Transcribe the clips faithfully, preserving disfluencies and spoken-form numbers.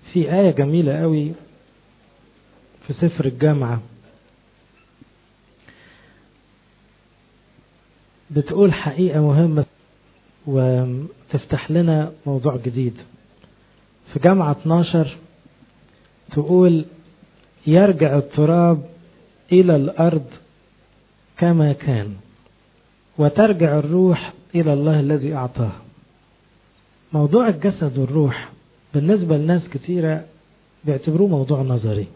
في آية جميلة قوي في سفر الجامعة بتقول حقيقة مهمة وتفتح لنا موضوع جديد. في جامعة اتناشر تقول يرجع التراب إلى الأرض كما كان وترجع الروح إلى الله الذي أعطاه. موضوع الجسد والروح بالنسبة لناس كثيرة بيعتبروه موضوع نظري،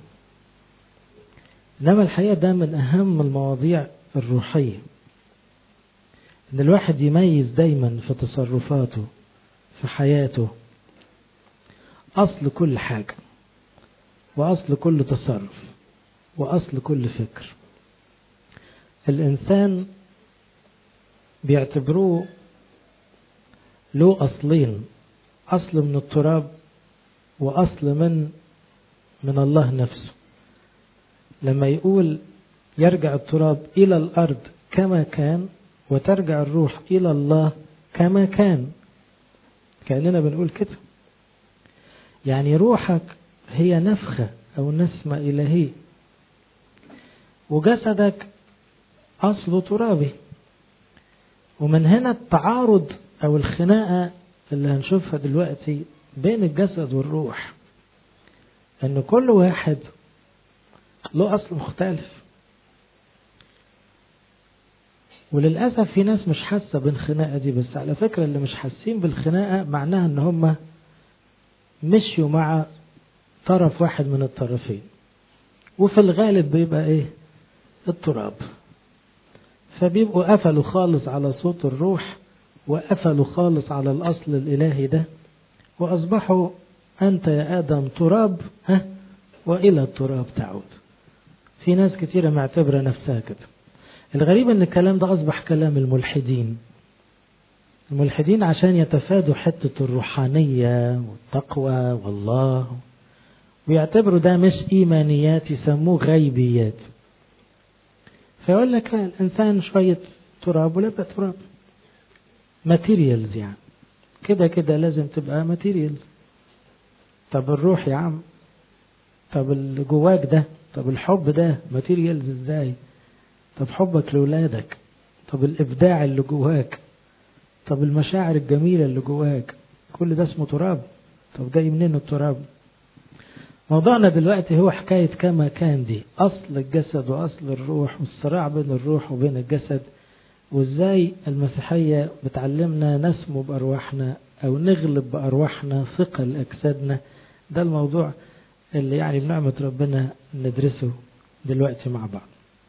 إنما الحقيقة ده من أهم المواضيع الروحية، إن الواحد يميز دايما في تصرفاته في حياته أصل كل حاجة وأصل كل تصرف وأصل كل فكر. الإنسان بيعتبروه له أصلين، أصل من التراب وأصل من من الله نفسه. لما يقول يرجع التراب إلى الأرض كما كان وترجع الروح إلى الله كما كان، كأننا بنقول كده، يعني روحك هي نفخة أو نسمة إلهية، وجسدك أصله ترابي. ومن هنا التعارض أو الخناقة اللي هنشوفها دلوقتي بين الجسد والروح، أن كل واحد له أصل مختلف. وللأسف في ناس مش حاسة بالخناقة دي، بس على فكرة اللي مش حاسين بالخناقة معناها أن هم مشيوا مع طرف واحد من الطرفين، وفي الغالب بيبقى إيه؟ التراب. فبيبقوا قفلوا خالص على صوت الروح وقفلوا خالص على الأصل الإلهي ده، وأصبحوا أنت يا آدم تراب ها وإلى التراب تعود. في ناس كتيرة معتبرة نفسها كده. الغريب أن الكلام ده أصبح كلام الملحدين. الملحدين عشان يتفادوا حتة الروحانية والتقوى والله، ويعتبروا ده مش إيمانيات، يسموه غيبيات. فيقول لك لا، الإنسان شوية تراب ولا بقى تراب، ماتيريالز، يعني كده كده لازم تبقى ماتيريالز. طب الروح يا عم، طب اللي جواك ده، طب الحب ده ماتيريالز ازاي؟ طب حبك لولادك، طب الإبداع اللي جواك، طب المشاعر الجميلة اللي جواك، كل ده اسمه تراب. طب جاي منين التراب؟ موضوعنا دلوقتي هو حكاية كما كان دي، أصل الجسد وأصل الروح والصراع بين الروح وبين الجسد، وإزاي المسيحية بتعلمنا نسمو بأرواحنا أو نغلب بأرواحنا ثقل أجسادنا. ده الموضوع اللي يعني بنعمة ربنا ندرسه دلوقتي مع بعض.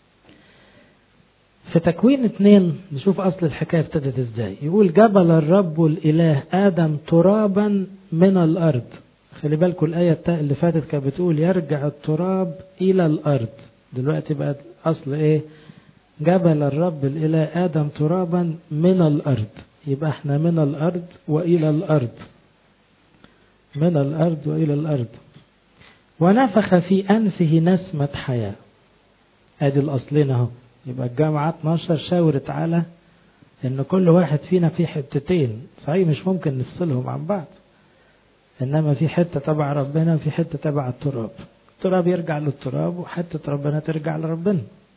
في تكوين اتنين نشوف أصل الحكاية ابتدت ازاي. يقول جبل الرب الإله آدم ترابا من الأرض. خلي بالكم الآية اللي فاتت كانت بتقول يرجع التراب إلى الأرض، دلوقتي بقى أصل إيه؟ جبل الرب الإله آدم ترابا من الأرض. يبقى احنا من الأرض وإلى الأرض، من الأرض وإلى الأرض. ونفخ في أنفه نسمة حياة. ادي الأصلين اهو. يبقى الجامعة اتناشر شاورت على ان كل واحد فينا في حتتين، صحيح مش ممكن نفصلهم عن بعض، انما في حتة تبع ربنا وفي حتة تبع التراب. التراب يرجع للتراب وحتة ربنا ترجع لربنا.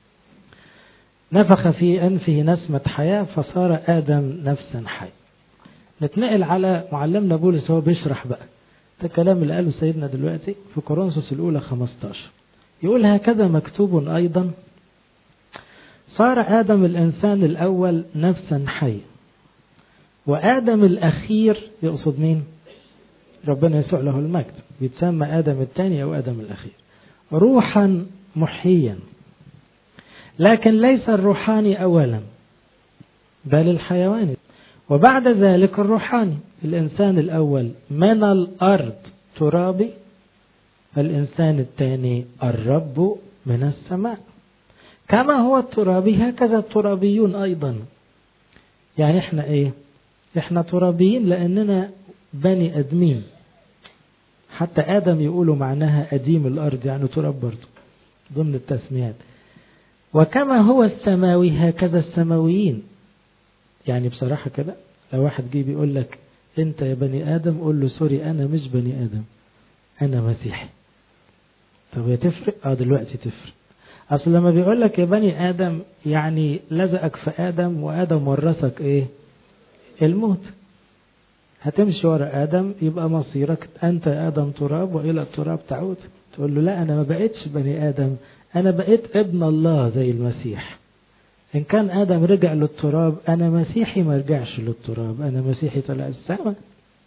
نفخ في أنفه نسمة حياة فصار آدم نفسا حي. نتنقل على معلمنا بولس، هو بيشرح بقى ده الكلام اللي قاله سيدنا دلوقتي في كورنثوس الأولى خمستاشر. يقول هكذا مكتوب أيضا صار آدم الإنسان الأول نفسا حي، وآدم الأخير يقصد مين؟ ربنا يسوع له المجد، بيتسمى آدم الثاني أو آدم الأخير، روحا محيا. لكن ليس الروحاني أولا بل الحيواني، وبعد ذلك الروحاني. الإنسان الأول من الأرض ترابي، الإنسان الثاني الرب من السماء. كما هو الترابي هكذا الترابيون أيضا. يعني احنا ايه؟ احنا ترابيين لأننا بني أدمين. حتى آدم يقولوا معناها أديم الأرض، يعني تراب برضو ضمن التسميات. وكما هو السماوي هكذا السماويين. يعني بصراحة كده لو واحد جي بيقول لك انت يا بني آدم، قول له سوري أنا مش بني آدم، أنا مسيحي. طب هي تفرق؟ اه دلوقتي تفرق. أصل لما بيقول لك يا بني آدم يعني لزقك في آدم، وآدم ورثك إيه؟ الموت. هتمشي ورا آدم يبقى مصيرك أنت يا آدم تراب وإلى التراب تعود. تقول له لا أنا ما بقيتش بني آدم، أنا بقيت ابن الله زي المسيح. إن كان آدم رجع للتراب أنا مسيحي ما رجعش للتراب، أنا مسيحي طلع السماء.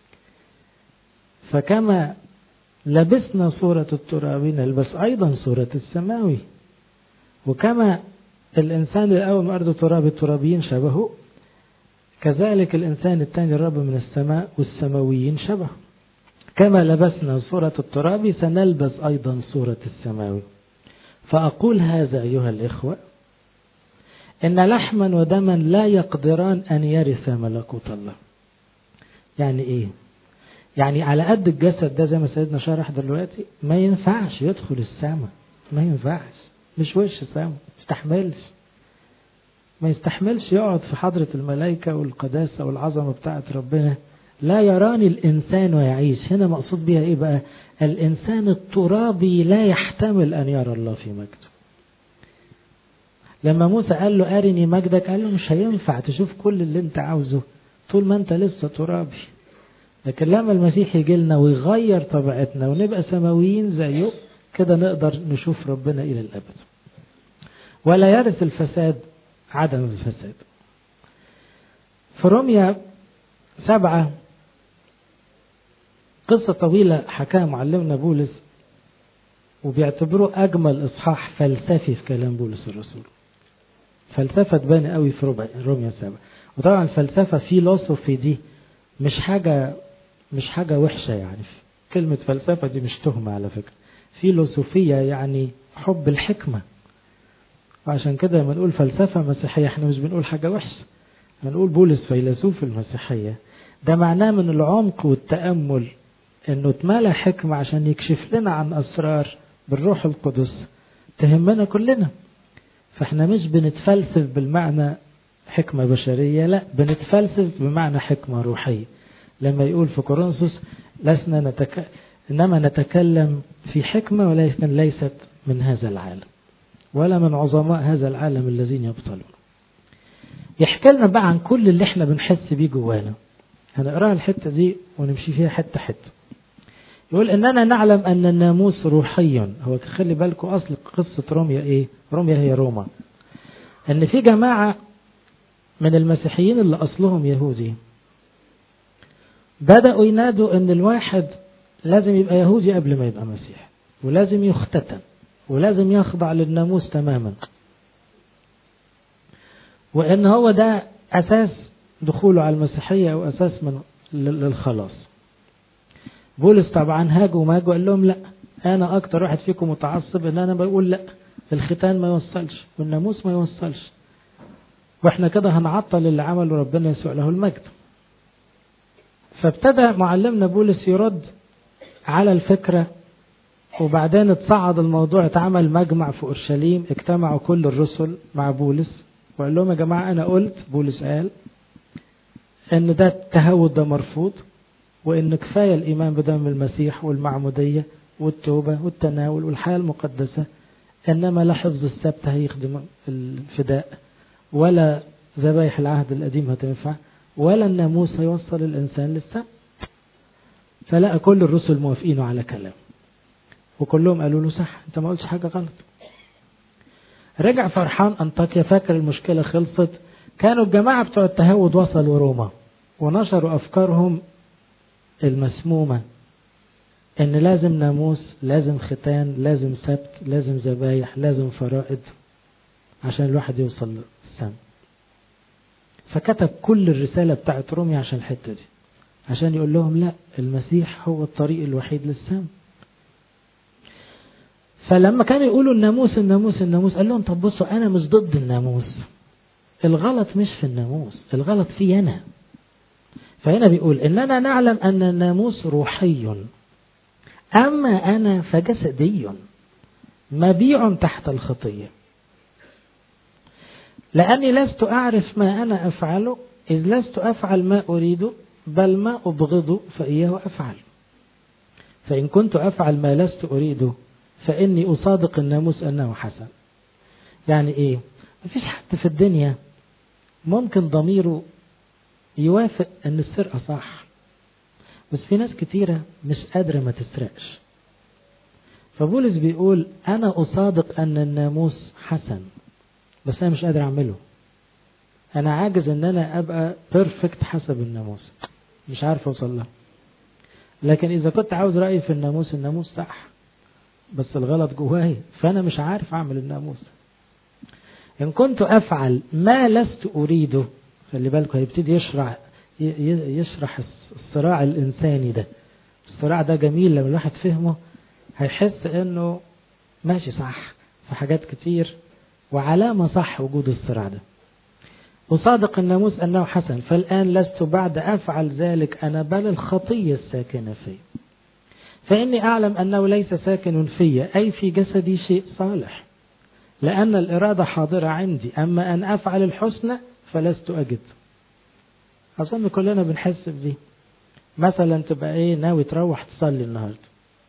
فكما لبسنا صورة التراب نلبس أيضا صورة السماوي. وكما الإنسان الأول من أرض التراب الترابيين شبهه، كذلك الإنسان الثاني الرب من السماء والسماويين شبهه. كما لبسنا صورة التراب سنلبس أيضا صورة السماوي. فأقول هذا أيها الإخوة، إن لحما ودما لا يقدران أن يرث ملكوت الله. يعني إيه؟ يعني على قد الجسد ده زي ما سيدنا شرح دلوقتي ما ينفعش يدخل السماء، ما ينفعش، مش وش سماء، يستحملش، ما يستحملش يقعد في حضرة الملائكة والقداسة والعظمة بتاعت ربنا. لا يراني الإنسان ويعيش. هنا مقصود بها إيه بقى؟ الإنسان الترابي لا يحتمل أن يرى الله في مجده. لما موسى قال له أرني مجدك، قال له مش هينفع تشوف كل اللي انت عاوزه طول ما انت لسه ترابي. لكن لما المسيح يجي لنا ويغير طبيعتنا ونبقى سماويين زيه كده نقدر نشوف ربنا إلى الأبد. ولا يرث الفساد عدم الفساد. في روميا سبعة قصة طويلة حكاها معلمنا بولس، وبيعتبروه أجمل إصحاح فلسفي في كلام بولس الرسول. فلسفة تبان قوي في روميا سبعة. وطبعا الفلسفة فيلوسوفي دي مش حاجة مش حاجة وحشة، يعني كلمة فلسفة دي مش تهمة على فكرة. فيلوسوفية يعني حب الحكمة. وعشان كده لما نقول فلسفة مسيحية احنا مش بنقول حاجة وحشة، هنقول بولس فيلسوف المسيحية. ده معناه من العمق والتأمل انه اتملى حكمة عشان يكشف لنا عن أسرار بالروح القدس تهمنا كلنا. فاحنا مش بنتفلسف بالمعنى حكمة بشرية، لا بنتفلسف بمعنى حكمة روحية. لما يقول في كورنثوس لسنا نتك... إنما نتكلم في حكمة ولكن ليست من هذا العالم ولا من عظماء هذا العالم الذين يبطلون. يحكي لنا بقى عن كل اللي احنا بنحس بيه جوانا. هنقرأ الحتة دي ونمشي فيها حتة حتة. يقول إننا نعلم أن الناموس روحي. هو خلي بالكم أصل قصة روميا إيه؟ روميا هي روما. أن في جماعة من المسيحيين اللي أصلهم يهودي بدأوا ينادوا أن الواحد لازم يبقى يهودي قبل ما يبقى مسيح، ولازم يختتن، ولازم يخضع للناموس تماما، وأن هو ده أساس دخوله على المسيحية أو أساس من للخلاص. بولس طبعا هاج وماج وقال لهم لا، أنا أكتر واحد فيكم متعصب أن أنا بقول لا، الختان ما يوصلش والناموس ما يوصلش، وإحنا كده هنعطل اللي عمله ربنا يسوع له المجد. فابتدى معلمنا بولس يرد على الفكرة، وبعدين اتصعد الموضوع، اتعمل مجمع في أورشليم، اجتمعوا كل الرسل مع بولس وقال لهم يا جماعة أنا قلت، بولس قال ان ده التهود ده مرفوض، وان كفاية الإيمان بدم المسيح والمعمودية والتوبة والتناول والحياة المقدسة، إنما لا حفظ السبت هيخدم الفداء، ولا ذبائح العهد القديم هتنفع، ولا الناموس هيوصل الإنسان للسبت. فلقى كل الرسل موافقين على كلام، وكلهم قالوا له صح، انت ما قلتش حاجة غلط. رجع فرحان أنطاكيا، فاكر المشكلة خلصت. كانوا الجماعة بتوع التهود وصلوا روما ونشروا أفكارهم المسمومة، ان لازم ناموس، لازم ختان، لازم سبت، لازم ذبايح، لازم فرائض عشان الواحد يوصل للسماء. فكتب كل الرسالة بتاعت رومي عشان الحتة دي، عشان يقول لهم لا، المسيح هو الطريق الوحيد للسماء. فلما كانوا يقولوا الناموس الناموس الناموس قال لهم طب بصوا، انا مش ضد الناموس، الغلط مش في الناموس، الغلط في انا. فهنا بيقول اننا نعلم ان الناموس روحي، أما أنا فجسدي مبيع تحت الخطية، لأني لست أعرف ما أنا أفعله، إذ لست أفعل ما أريد بل ما أبغض فإياه أفعل. فإن كنت أفعل ما لست أريده فإني أصادق الناموس أنه حسن. يعني إيه؟ مفيش حد في الدنيا ممكن ضميره يوافق أن السرقة صح، بس في ناس كتيرة مش قادرة ما تسرقش. فبولس بيقول أنا أصادق أن الناموس حسن، بس أنا مش قادر أعمله. أنا عاجز أن أنا أبقى بيرفكت حسب الناموس، مش عارف أوصل له. لكن إذا كنت عاوز رأيي في الناموس، الناموس صح، بس الغلط جواي، فأنا مش عارف أعمل الناموس. إن كنت أفعل ما لست أريده، خلي بالكم هيبتدي يشرح يشرح الصراع الإنساني ده. الصراع ده جميل لما الواحد فهمه هيحس إنه ماشي صح في حاجات كتير، وعلامة صح وجود الصراع ده. وصادق الناموس أنه حسن، فالآن لست بعد أفعل ذلك أنا، بل الخطية الساكنة في. فإني أعلم أنه ليس ساكن في أي في جسدي شيء صالح، لأن الإرادة حاضرة عندي، أما أن أفعل الحسنى فلست أجد. أظن كلنا بنحس بدي. مثلا تبقى إيه ناوي تروح تصلي النهاردة،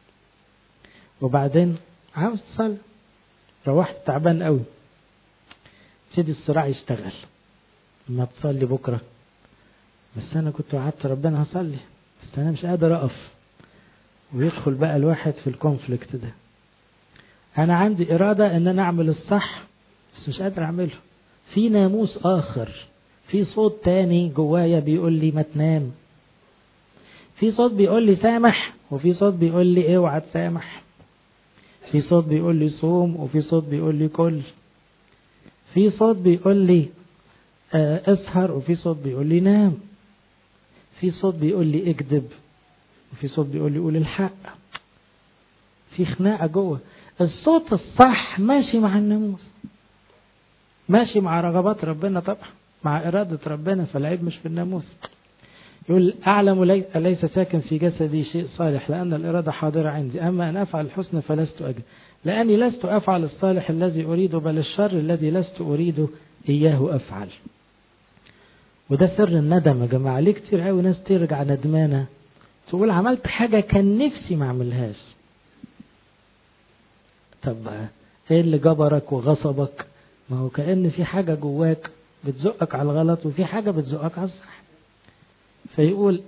وبعدين عاوز تصلي، روحت تعبان قوي، تبتدي الصراع يشتغل. ما تصلي بكرة، بس أنا كنت وعدت ربنا هصلي، بس أنا مش قادر أقف. ويدخل بقى الواحد في الكونفليكت ده. أنا عندي إرادة أن أنا أعمل الصح، بس مش قادر أعمله. في ناموس آخر، في صوت تاني جوايا بيقول لي ما تنام، في صوت بيقول لي سامح، وفي صوت بيقول لي اوعى تسامح، في صوت بيقول لي صوم، وفي صوت بيقول لي كل، في صوت بيقول لي اسهر، وفي صوت بيقول لي نام، في صوت بيقول لي اكذب، وفي صوت بيقول لي قول الحق. في خناقة جوه. الصوت الصح ماشي مع الناموس، ماشي مع رغبات ربنا طبعا، مع إرادة ربنا، فالعيب مش في الناموس. يقول أعلم ليس ساكن في جسدي شيء صالح، لأن الإرادة حاضرة عندي، أما أن أفعل الحسن فلست أجد، لأني لست أفعل الصالح الذي أريده، بل الشر الذي لست أريده إياه أفعل. وده سر الندم يا جماعة. ليه كتير قوي ناس ترجع ندمانة تقول عملت حاجة كان نفسي ما اعملهاش. طب ايه اللي جبرك وغصبك؟ ما هو كأن في حاجة جواك بتزقك على الغلط، وفي حاجة بتزقك على الصح. فيقول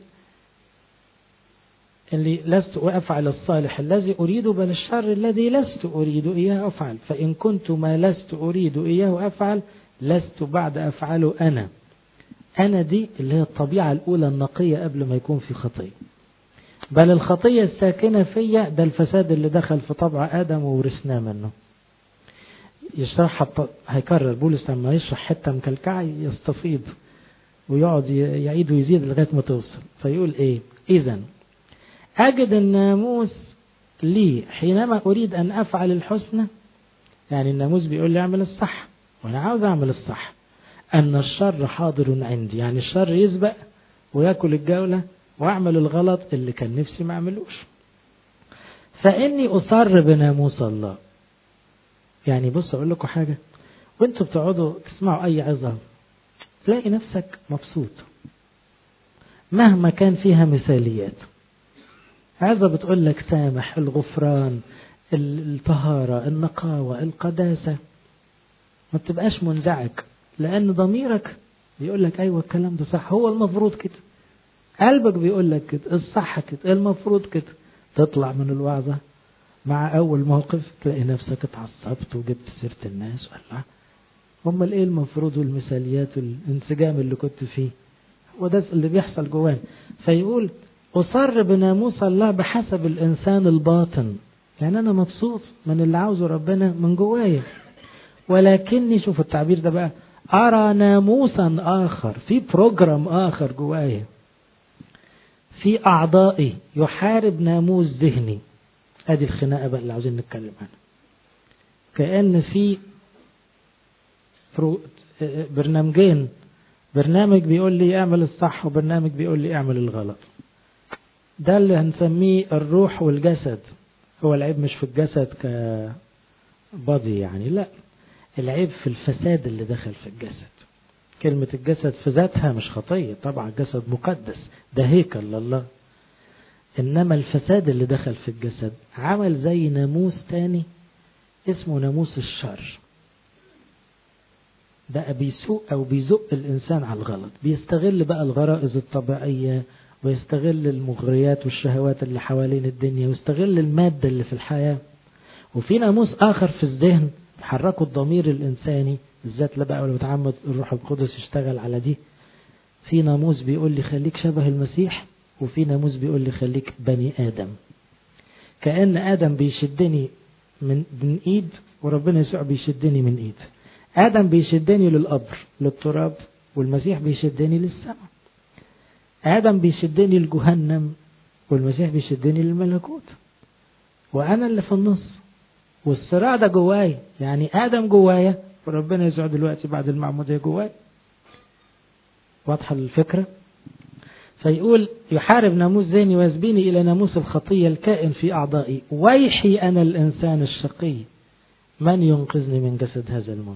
اللي لست أفعل الصالح الذي أريده، بل الشر الذي لست أريده إياه أفعل. فإن كنت ما لست أريد إياه أفعل، لست بعد أفعله أنا. أنا دي اللي هي الطبيعة الأولى النقية قبل ما يكون في خطية. بل الخطية الساكنة فيا، ده الفساد اللي دخل في طبع آدم وورثناه منه. يشرح هيكرر بولس لما يشرح حتة مكلكعة يستفيض ويقعد يعيد ويزيد لغاية ما توصل. فيقول إيه؟ إذن أجد الناموس لي حينما أريد أن أفعل الحسنى، يعني الناموس بيقول لي أعمل الصح وأنا عاوز أعمل الصح، أن الشر حاضر عندي، يعني الشر يسبق ويأكل الجولة وأعمل الغلط اللي كان نفسي ما أعملوش. فإني أصر بناموس الله. يعني بص أقول لكم حاجة، وانتوا بتقعدوا تسمعوا أي عظة تلاقي نفسك مبسوط مهما كان فيها مثاليات. عظة بتقول لك سامح، الغفران، الطهارة، النقاوة، القداسة، ما بتبقاش منزعج، لأن ضميرك بيقول لك أيوة الكلام ده صح، هو المفروض كده. قلبك بيقول لك كده، الصح كده، المفروض كده. تطلع من الوعظة مع أول موقف تلاقي نفسك اتعصبت وجبت سيرة الناس. والله هم الايه المفروض، والمثاليات والانسجام اللي كنت فيه، وده اللي بيحصل جوان. فيقول أصر بناموس الله بحسب الإنسان الباطن، يعني أنا مبسوط من اللي عاوزه ربنا من جوايا، ولكني شوف التعبير ده بقى، أرى ناموسا آخر، في بروجرام آخر جوايا، في أعضائي يحارب ناموس ذهني. ادي الخناقة بقى اللي عاوزين نتكلم عنها. كأن في برنامجين، برنامج بيقول لي اعمل الصح، وبرنامج بيقول لي اعمل الغلط. ده اللي هنسميه الروح والجسد. هو العيب مش في الجسد كبادي يعني، لا، العيب في الفساد اللي دخل في الجسد. كلمة الجسد في ذاتها مش خطية طبعا، الجسد مقدس، ده هيكل لله، إنما الفساد اللي دخل في الجسد عمل زي ناموس تاني اسمه ناموس الشر، بقى بيسوق أو بيزق الإنسان على الغلط، بيستغل بقى الغرائز الطبيعية ويستغل المغريات والشهوات اللي حوالين الدنيا ويستغل المادة اللي في الحياة. وفي ناموس آخر في الذهن بيحركوا الضمير الإنساني، بالذات بقى لو بتعمد الروح القدس يشتغل على دي. في ناموس بيقول لي خليك شبه المسيح، وفي ناموس بيقول لي خليك بني آدم. كأن آدم بيشدني من من إيد وربنا يسوع بيشدني من إيد. آدم بيشدني للقبر للتراب، والمسيح بيشدني للسماء. آدم بيشدني لجهنم، والمسيح بيشدني للملكوت، وأنا اللي في النص. والصراع ده جواي، يعني آدم جوايا وربنا يسوع دلوقتي بعد المعمودية جواي. واضحة الفكرة؟ فيقول يحارب ناموس ذهني ويسبيني إلى ناموس الخطية الكائن في أعضائي، ويحي أنا الإنسان الشقي، من ينقذني من جسد هذا الموت.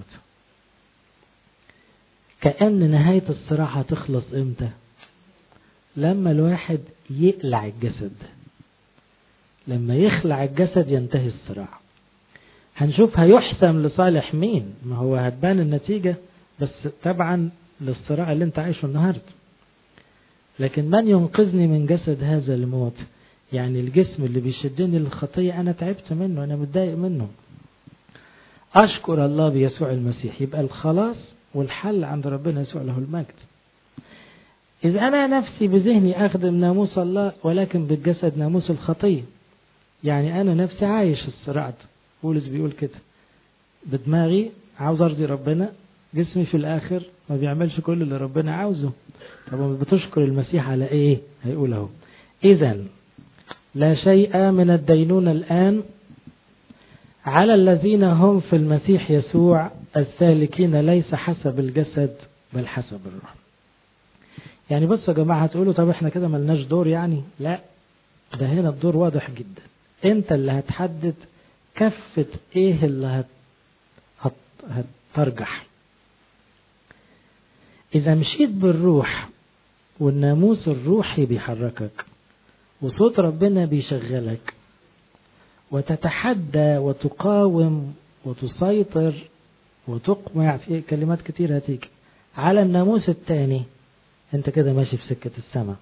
كأن نهاية الصراع هتخلص إمتى؟ لما الواحد يقلع الجسد، لما يخلع الجسد ينتهي الصراع. هنشوف هيحسم لصالح مين، ما هو هتبان النتيجة بس طبعا للصراع اللي انت عايشه النهاردة. لكن من ينقذني من جسد هذا الموت، يعني الجسم اللي بيشدني للخطية أنا تعبت منه، أنا متضايق منه. أشكر الله بيسوع المسيح. يبقى الخلاص والحل عند ربنا يسوع له المجد. إذا أنا نفسي بذهني أخدم ناموس الله ولكن بالجسد ناموس الخطية، يعني أنا نفسي عايش الصراع ده. بولس بيقول كده، بدماغي عاوز أرضي ربنا، جسمي في الآخر ما بيعملش كل اللي ربنا عاوزه. طب بتشكر المسيح على إيه؟ هيقول اهو إذن لا شيء من الدينونة الآن على الذين هم في المسيح يسوع السالكين ليس حسب الجسد بل حسب الروح. يعني بصوا يا جماعة، هتقولوا طب احنا كده ملناش دور يعني؟ لا، ده هنا الدور واضح جدا. انت اللي هتحدد كفة ايه اللي هت... هت... هترجح. اذا مشيت بالروح والناموس الروحي بيحركك وصوت ربنا بيشغلك وتتحدى وتقاوم وتسيطر وتقمع، في كلمات كتير هتيجي على الناموس التاني، انت كده ماشي في سكة السماء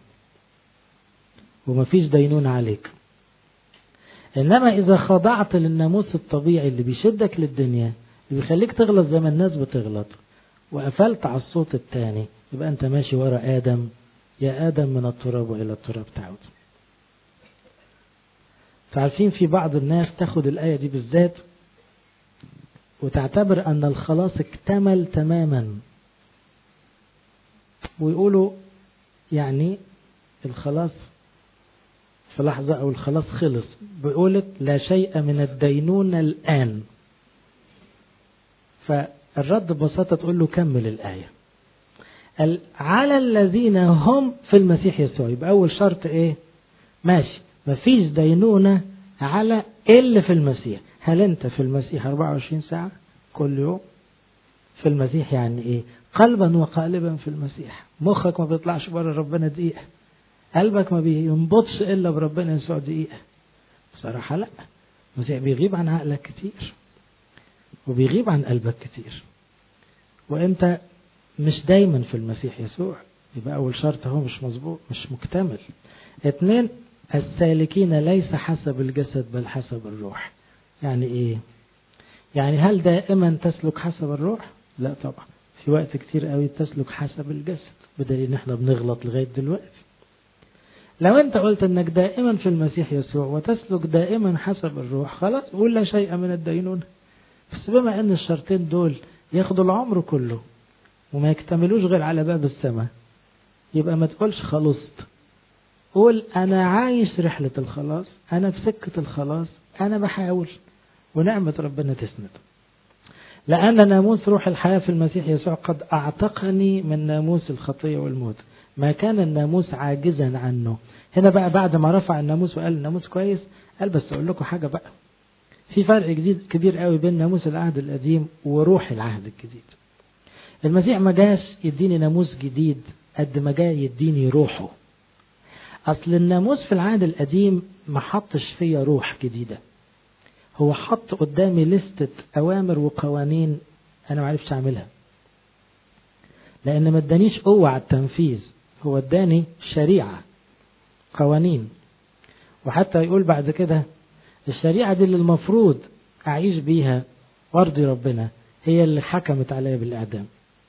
ومفيش دينون عليك. انما اذا خضعت للناموس الطبيعي اللي بيشدك للدنيا، اللي بيخليك تغلط زي ما الناس بتغلط، وقفلت على الصوت التاني، يبقى انت ماشي ورا آدم. يا آدم من التراب وإلى التراب تعود. فعارفين في بعض الناس تاخد الآية دي بالذات وتعتبر أن الخلاص اكتمل تماما، ويقولوا يعني الخلاص في لحظة أو الخلاص خلص. بيقولك لا شيء من الدينونة الآن. فالرد ببساطة تقول له كمل الآية، على الذين هم في المسيح يسوع. يبقى أول شرط إيه؟ ماشي، مفيش دينونة على اللي في المسيح. هل أنت في المسيح أربعة وعشرين ساعة كل يوم في المسيح؟ يعني إيه؟ قلبا وقالبا في المسيح. مخك ما بيطلعش بره ربنا دقيقة، قلبك ما بينبضش إلا بربنا يسوع دقيقة. بصراحة لا، المسيح بيغيب عن عقلك كتير وبيغيب عن قلبك كتير، وأنت مش دايما في المسيح يسوع. يبقى أول شرط هو مش مظبوط، مش مكتمل. اثنين، السالكين ليس حسب الجسد بل حسب الروح. يعني إيه؟ يعني هل دائما تسلك حسب الروح؟ لا طبعا، في وقت كتير قوي تسلك حسب الجسد، بدليل ان احنا بنغلط لغاية دلوقتي. لو انت قلت انك دائما في المسيح يسوع وتسلك دائما حسب الروح، خلاص قول لا شيء من الدينونة. بس بما ان الشرطين دول ياخدوا العمر كله وما يكتملوش غير على باب السماء، يبقى ما تقولش خلصت، قول انا عايش رحلة الخلاص، انا في سكة الخلاص، انا بحاول، ونعمة ربنا تسند. لأن ناموس روح الحياة في المسيح يسوع قد أعتقني من ناموس الخطية والموت. ما كان الناموس عاجزا عنه. هنا بقى بعد ما رفع الناموس وقال الناموس كويس، قال بس أقول لكم حاجة بقى، في فرق جديد كبير قوي بين ناموس العهد القديم وروح العهد الجديد. المسيح ما جاش يديني ناموس جديد قد ما جاي يديني روحه. أصل الناموس في العهد القديم ما حطش فيا روح جديدة، هو حط قدامي لستة أوامر وقوانين أنا ما عرفش أعملها، لأن ما ادانيش قوة على التنفيذ، هو اداني شريعة قوانين. وحتى يقول بعد كده الشريعة دي اللي المفروض أعيش بيها وارضي ربنا هي اللي حكمت عليا بالإعدام.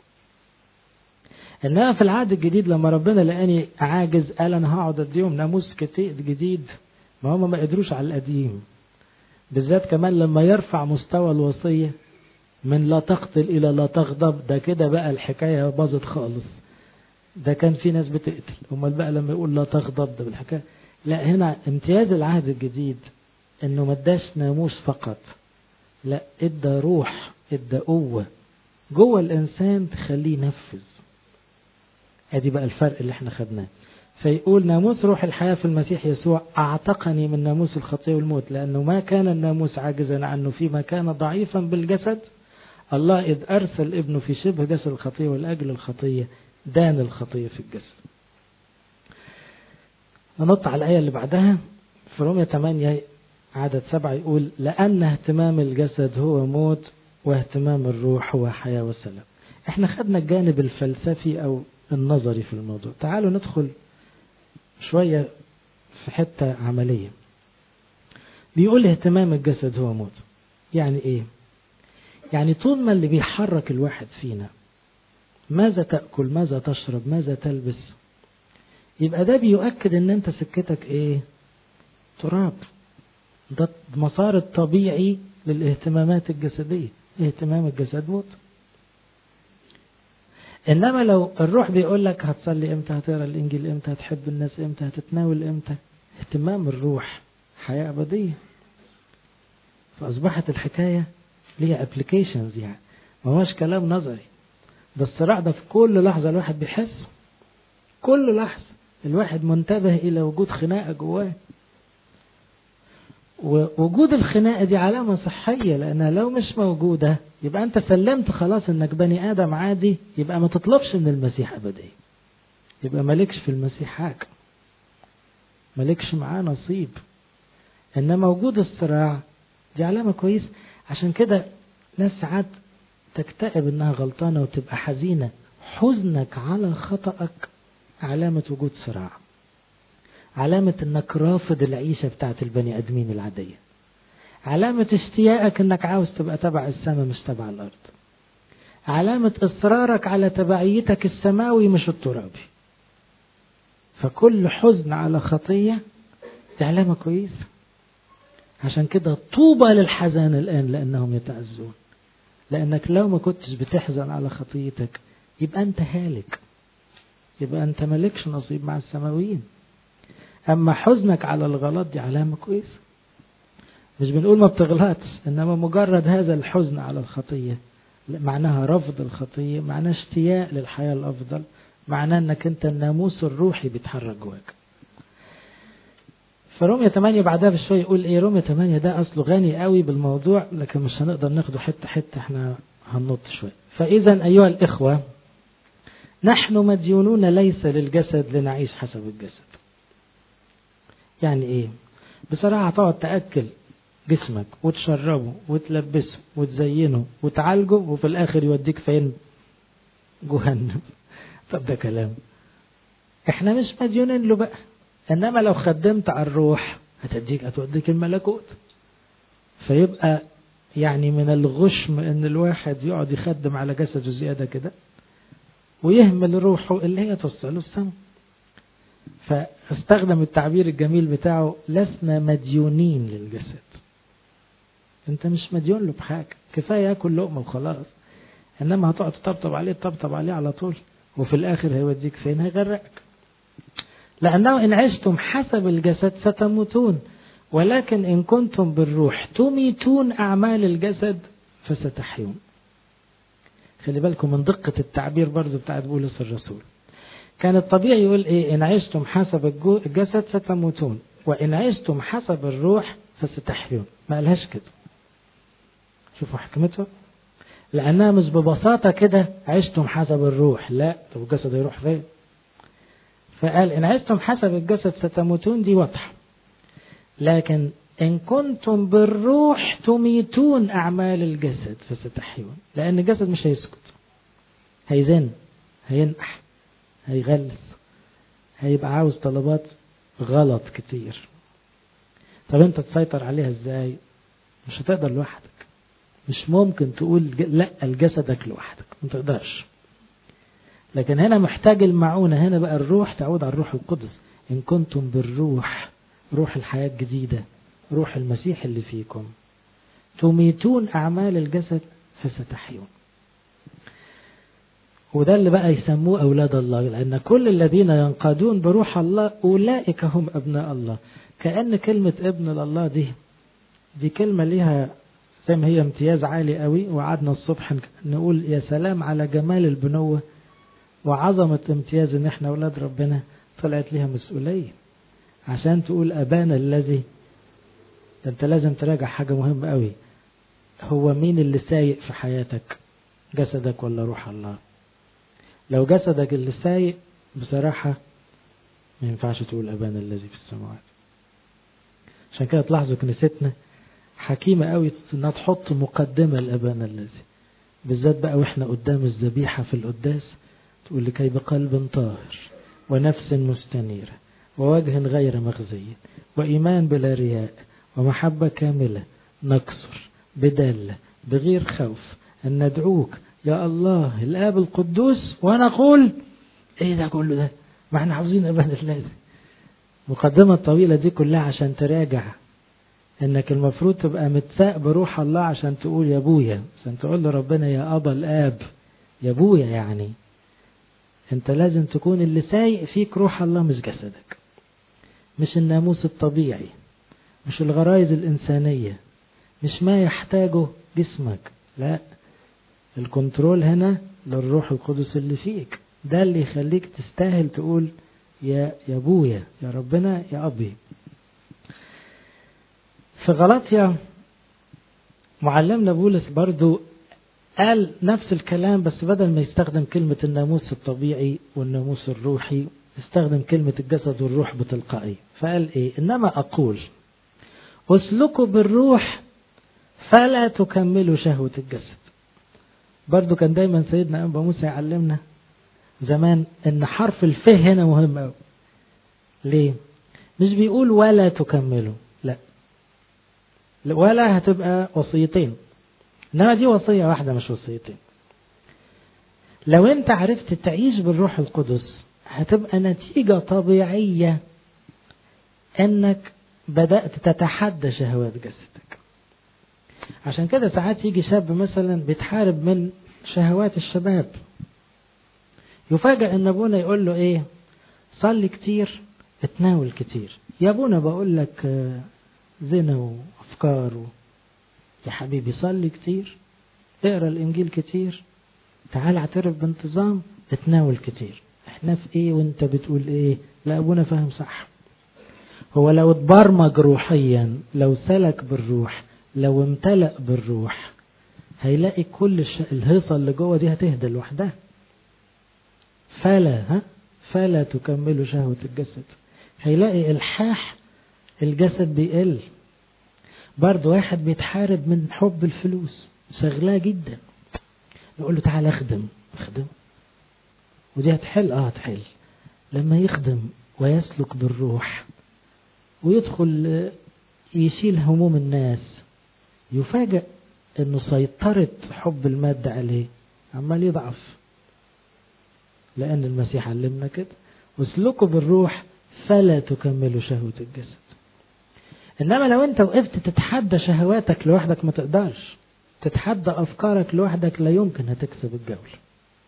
إنما في العهد الجديد لما ربنا لقاني عاجز قال أنا هقعد أديهم ناموس كتير جديد، ما هم ما قدروش على القديم، بالذات كمان لما يرفع مستوى الوصية من لا تقتل إلى لا تغضب، ده كده بقى الحكاية باظت خالص. ده كان في ناس بتقتل، امال بقى لما يقول لا تغضب ده بالحكاية. لا، هنا امتياز العهد الجديد انه ما اداش ناموس فقط، لا ادى روح، ادى قوة جوه الانسان تخليه ينفذ. ادي بقى الفرق اللي احنا خدناه. فيقول ناموس روح الحياة في المسيح يسوع اعتقني من ناموس الخطية والموت، لانه ما كان الناموس عاجزا عنه فيما كان ضعيفا بالجسد، الله إذ أرسل ابنه في شبه جسد الخطية والأجل الخطية دان الخطية في الجسد. ننط على الآية اللي بعدها في رومية ثمانية عدد سبعة يقول لأن اهتمام الجسد هو موت واهتمام الروح هو حياة وسلام. احنا خدنا الجانب الفلسفي أو النظري في الموضوع، تعالوا ندخل شوية في حتة عملية. بيقول اهتمام الجسد هو موت، يعني ايه؟ يعني طول ما اللي بيحرك الواحد فينا ماذا تأكل، ماذا تشرب، ماذا تلبس، يبقى ده بيؤكد ان انت سكتك ايه؟ تراب. ده المسار الطبيعي للاهتمامات الجسدية، اهتمام الجسد موت. انما لو الروح بيقول لك هتصلي امتى، هتقرا الانجيل امتى، هتحب الناس امتى، هتتناول امتى، اهتمام الروح حياة أبدية. فأصبحت الحكاية ليها ابليكيشنز، يعني ما هوش كلام نظري. ده الصراع ده في كل لحظة الواحد بيحس، كل لحظة الواحد منتبه إلى وجود خناقة جواه. ووجود الخناقة دي علامة صحية، لأنها لو مش موجودة يبقى أنت سلمت خلاص إنك بني آدم عادي، يبقى ما تطلبش من المسيح أبدية، يبقى مالكش في المسيح حاجة، مالكش معاه نصيب. إنما وجود الصراع دي علامة كويسة. عشان كده ناس ساعات تكتئب إنها غلطانة وتبقى حزينة. حزنك على خطأك علامة وجود صراع، علامة إنك رافض العيشة بتاعت البني آدمين العادية، علامة اشتياقك إنك عاوز تبقى تبع السماء مش تبع الأرض، علامة إصرارك على تبعيتك السماوي مش الترابي. فكل حزن على خطية دي علامة كويسة. عشان كده طوبى للحزان الآن لأنهم يتعزون، لأنك لو ما كنتش بتحزن على خطيتك يبقى أنت هالك، يبقى أنت مالكش نصيب مع السماويين. أما حزنك على الغلط دي علامة كويسة. مش بنقول ما بتغلطش، إنما مجرد هذا الحزن على الخطية معناها رفض الخطية، معناه اشتياق للحياة الأفضل، معناه أنك أنت الناموس الروحي بيتحرك جواك. فرومية ثمانية بعدها بشوية يقول إيه؟ رومية ثمانية ده أصله غني قوي بالموضوع، لكن مش هنقدر ناخده حتة حتة، احنا هننط شوية. فإذا أيها الإخوة نحن مديونون ليس للجسد لنعيش حسب الجسد. يعني إيه؟ بصراحة تقعد تأكل جسمك وتشربه وتلبسه وتزينه وتعالجه وفي الآخر يوديك فين؟ جهنم. طب ده كلام. احنا مش مديونين له بقى، انما لو خدمت على الروح هتديك هتوديك الملكوت. فيبقى يعني من الغشم ان الواحد يقعد يخدم على جسده زيادة كده ويهمل روحه اللي هي توصله السماء. فاستخدم التعبير الجميل بتاعه لسنا مديونين للجسد. انت مش مديون له بحاجة، كفاية ياكل لقمة وخلاص. انما هتقعد تطبطب عليه تطبطب عليه على طول، وفي الاخر هيوديك فين؟ هيغرقك. لأنه إن عشتم حسب الجسد ستموتون، ولكن إن كنتم بالروح تميتون أعمال الجسد فستحيون. خلي بالكم من دقة التعبير برضو بتاعت بولس الرسول. كان الطبيعي يقول إيه؟ إن عشتم حسب الجسد ستموتون، وإن عشتم حسب الروح فستحيون. ما قالهاش كده. شوفوا حكمته، لأنها مش ببساطة كده عشتم حسب الروح، لا. طب الجسد يروح فين؟ فقال إن عشتم حسب الجسد ستموتون، دي واضحة. لكن إن كنتم بالروح تميتون أعمال الجسد فستحيون، لأن الجسد مش هيسكت، هيزن، هينقح، هيغلس، هيبقى عاوز طلبات غلط كتير. طب انت تسيطر عليها ازاي؟ مش هتقدر لوحدك، مش ممكن تقول لا لجسدك لوحدك، ما تقدرش. لكن هنا محتاج المعونة، هنا بقى الروح تعود على الروح القدس. إن كنتم بالروح، روح الحياة الجديدة، روح المسيح اللي فيكم، تميتون أعمال الجسد فستحيون. وده اللي بقى يسموه أولاد الله، لأن كل الذين ينقادون بروح الله أولئك هم أبناء الله. كأن كلمة ابن الله دي دي كلمة ليها زي ما هي امتياز عالي قوي. وعدنا الصبح نقول يا سلام على جمال البنوة وعظمة امتياز ان احنا أولاد ربنا. طلعت ليها مسؤولية عشان تقول أبانا الذي. انت لازم تراجع حاجة مهمة قوي، هو مين اللي سايق في حياتك، جسدك ولا روح الله؟ لو جسدك اللي سايق بصراحة ما ينفعش تقول أبانا الذي في السماوات. عشان كده تلاحظوا كنيستنا حكيمة قوي انها تحط مقدمة لأبانا الذي، بالذات بقى واحنا قدام الذبيحة في القداس، تقول لكي بقلب طاهر ونفس مستنيرة ووجه غير مخزي وإيمان بلا رياء ومحبة كاملة نكسر بدالة بغير خوف أن ندعوك يا الله الآب القدوس ونقول ايه ده كله ده؟ ما احنا حافظين أبانا الذي. مقدمة الطويلة دي كلها عشان تراجع انك المفروض تبقى متساق بروح الله عشان تقول يا ابويا، عشان تقول لربنا يا ابا الاب، يا ابويا. يعني انت لازم تكون اللي سايق فيك روح الله، مش جسدك، مش الناموس الطبيعي، مش الغرائز الإنسانية، مش ما يحتاجه جسمك. لا، الكنترول هنا للروح القدس اللي فيك، ده اللي يخليك تستاهل تقول يا يا ابويا، يا ربنا، يا ابي. في غلطيا معلمنا بولس برضو قال نفس الكلام، بس بدل ما يستخدم كلمة الناموس الطبيعي والناموس الروحي استخدم كلمة الجسد والروح بتلقائي. فقال ايه؟ انما اقول اسلكوا بالروح فلا تكملوا شهوة الجسد. برضو كان دايما سيدنا أنبا موسى يعلمنا زمان ان حرف الف هنا مهم قوي. ليه؟ مش بيقول ولا تكملوا، لا، ولا هتبقى وصيتين، انما دي وصية واحدة مش وصيتين. لو انت عرفت تعيش بالروح القدس هتبقى نتيجة طبيعية انك بدأت تتحدى شهوات جسدك. عشان كده ساعات يجي شاب مثلا بيتحارب من شهوات الشباب، يفاجأ ان ابونا يقول له ايه؟ صلي كتير، اتناول كتير. يا ابونا بقول لك زنا وافكار و... يا حبيبي صلي كتير، اقرا الانجيل كتير، تعال اعترف بانتظام، اتناول كتير. احنا في ايه وانت بتقول ايه؟ لا، ابونا فاهم صح. هو لو اتبرمج روحيا، لو سلك بالروح، لو امتلأ بالروح، هيلاقي كل الش... الهيصة اللي جوه دي هتهدى لوحدها. فلا ها فلا تكملوا شهوة الجسد. هيلاقي الحاح الجسد بيقل. برضو واحد بيتحارب من حب الفلوس، شغلاه جدا، نقول له تعال اخدم، اخدم ودي هتحل. اه هتحل لما يخدم ويسلك بالروح ويدخل يشيل هموم الناس، يفاجأ انه سيطرة حب المادة عليه عمال يضعف، لان المسيح علمنا كده واسلكوا بالروح فلا تكملوا شهوة الجسد. انما لو انت وقفت تتحدى شهواتك لوحدك ما تقدرش، تتحدى افكارك لوحدك لا يمكن هتكسب الجولة.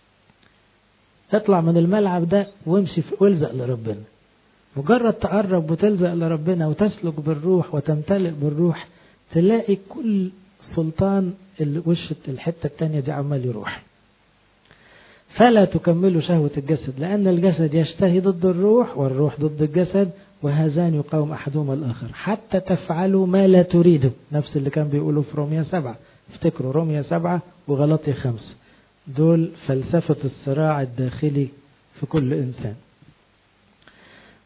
اطلع من الملعب ده وامشي والزق لربنا. مجرد تقرب وتلزق لربنا وتسلك بالروح وتمتلئ بالروح، تلاقي كل سلطان اللي وش الحتة التانية دي عمال يروح. فلا تكملوا شهوة الجسد، لأن الجسد يشتهي ضد الروح والروح ضد الجسد، وهذان يقاوم أحدهما الآخر حتى تفعلوا ما لا تريدوا. نفس اللي كان بيقوله في رومية سبعة. افتكروا رومية سبعة وغلطية خمسة، دول فلسفة الصراع الداخلي في كل إنسان.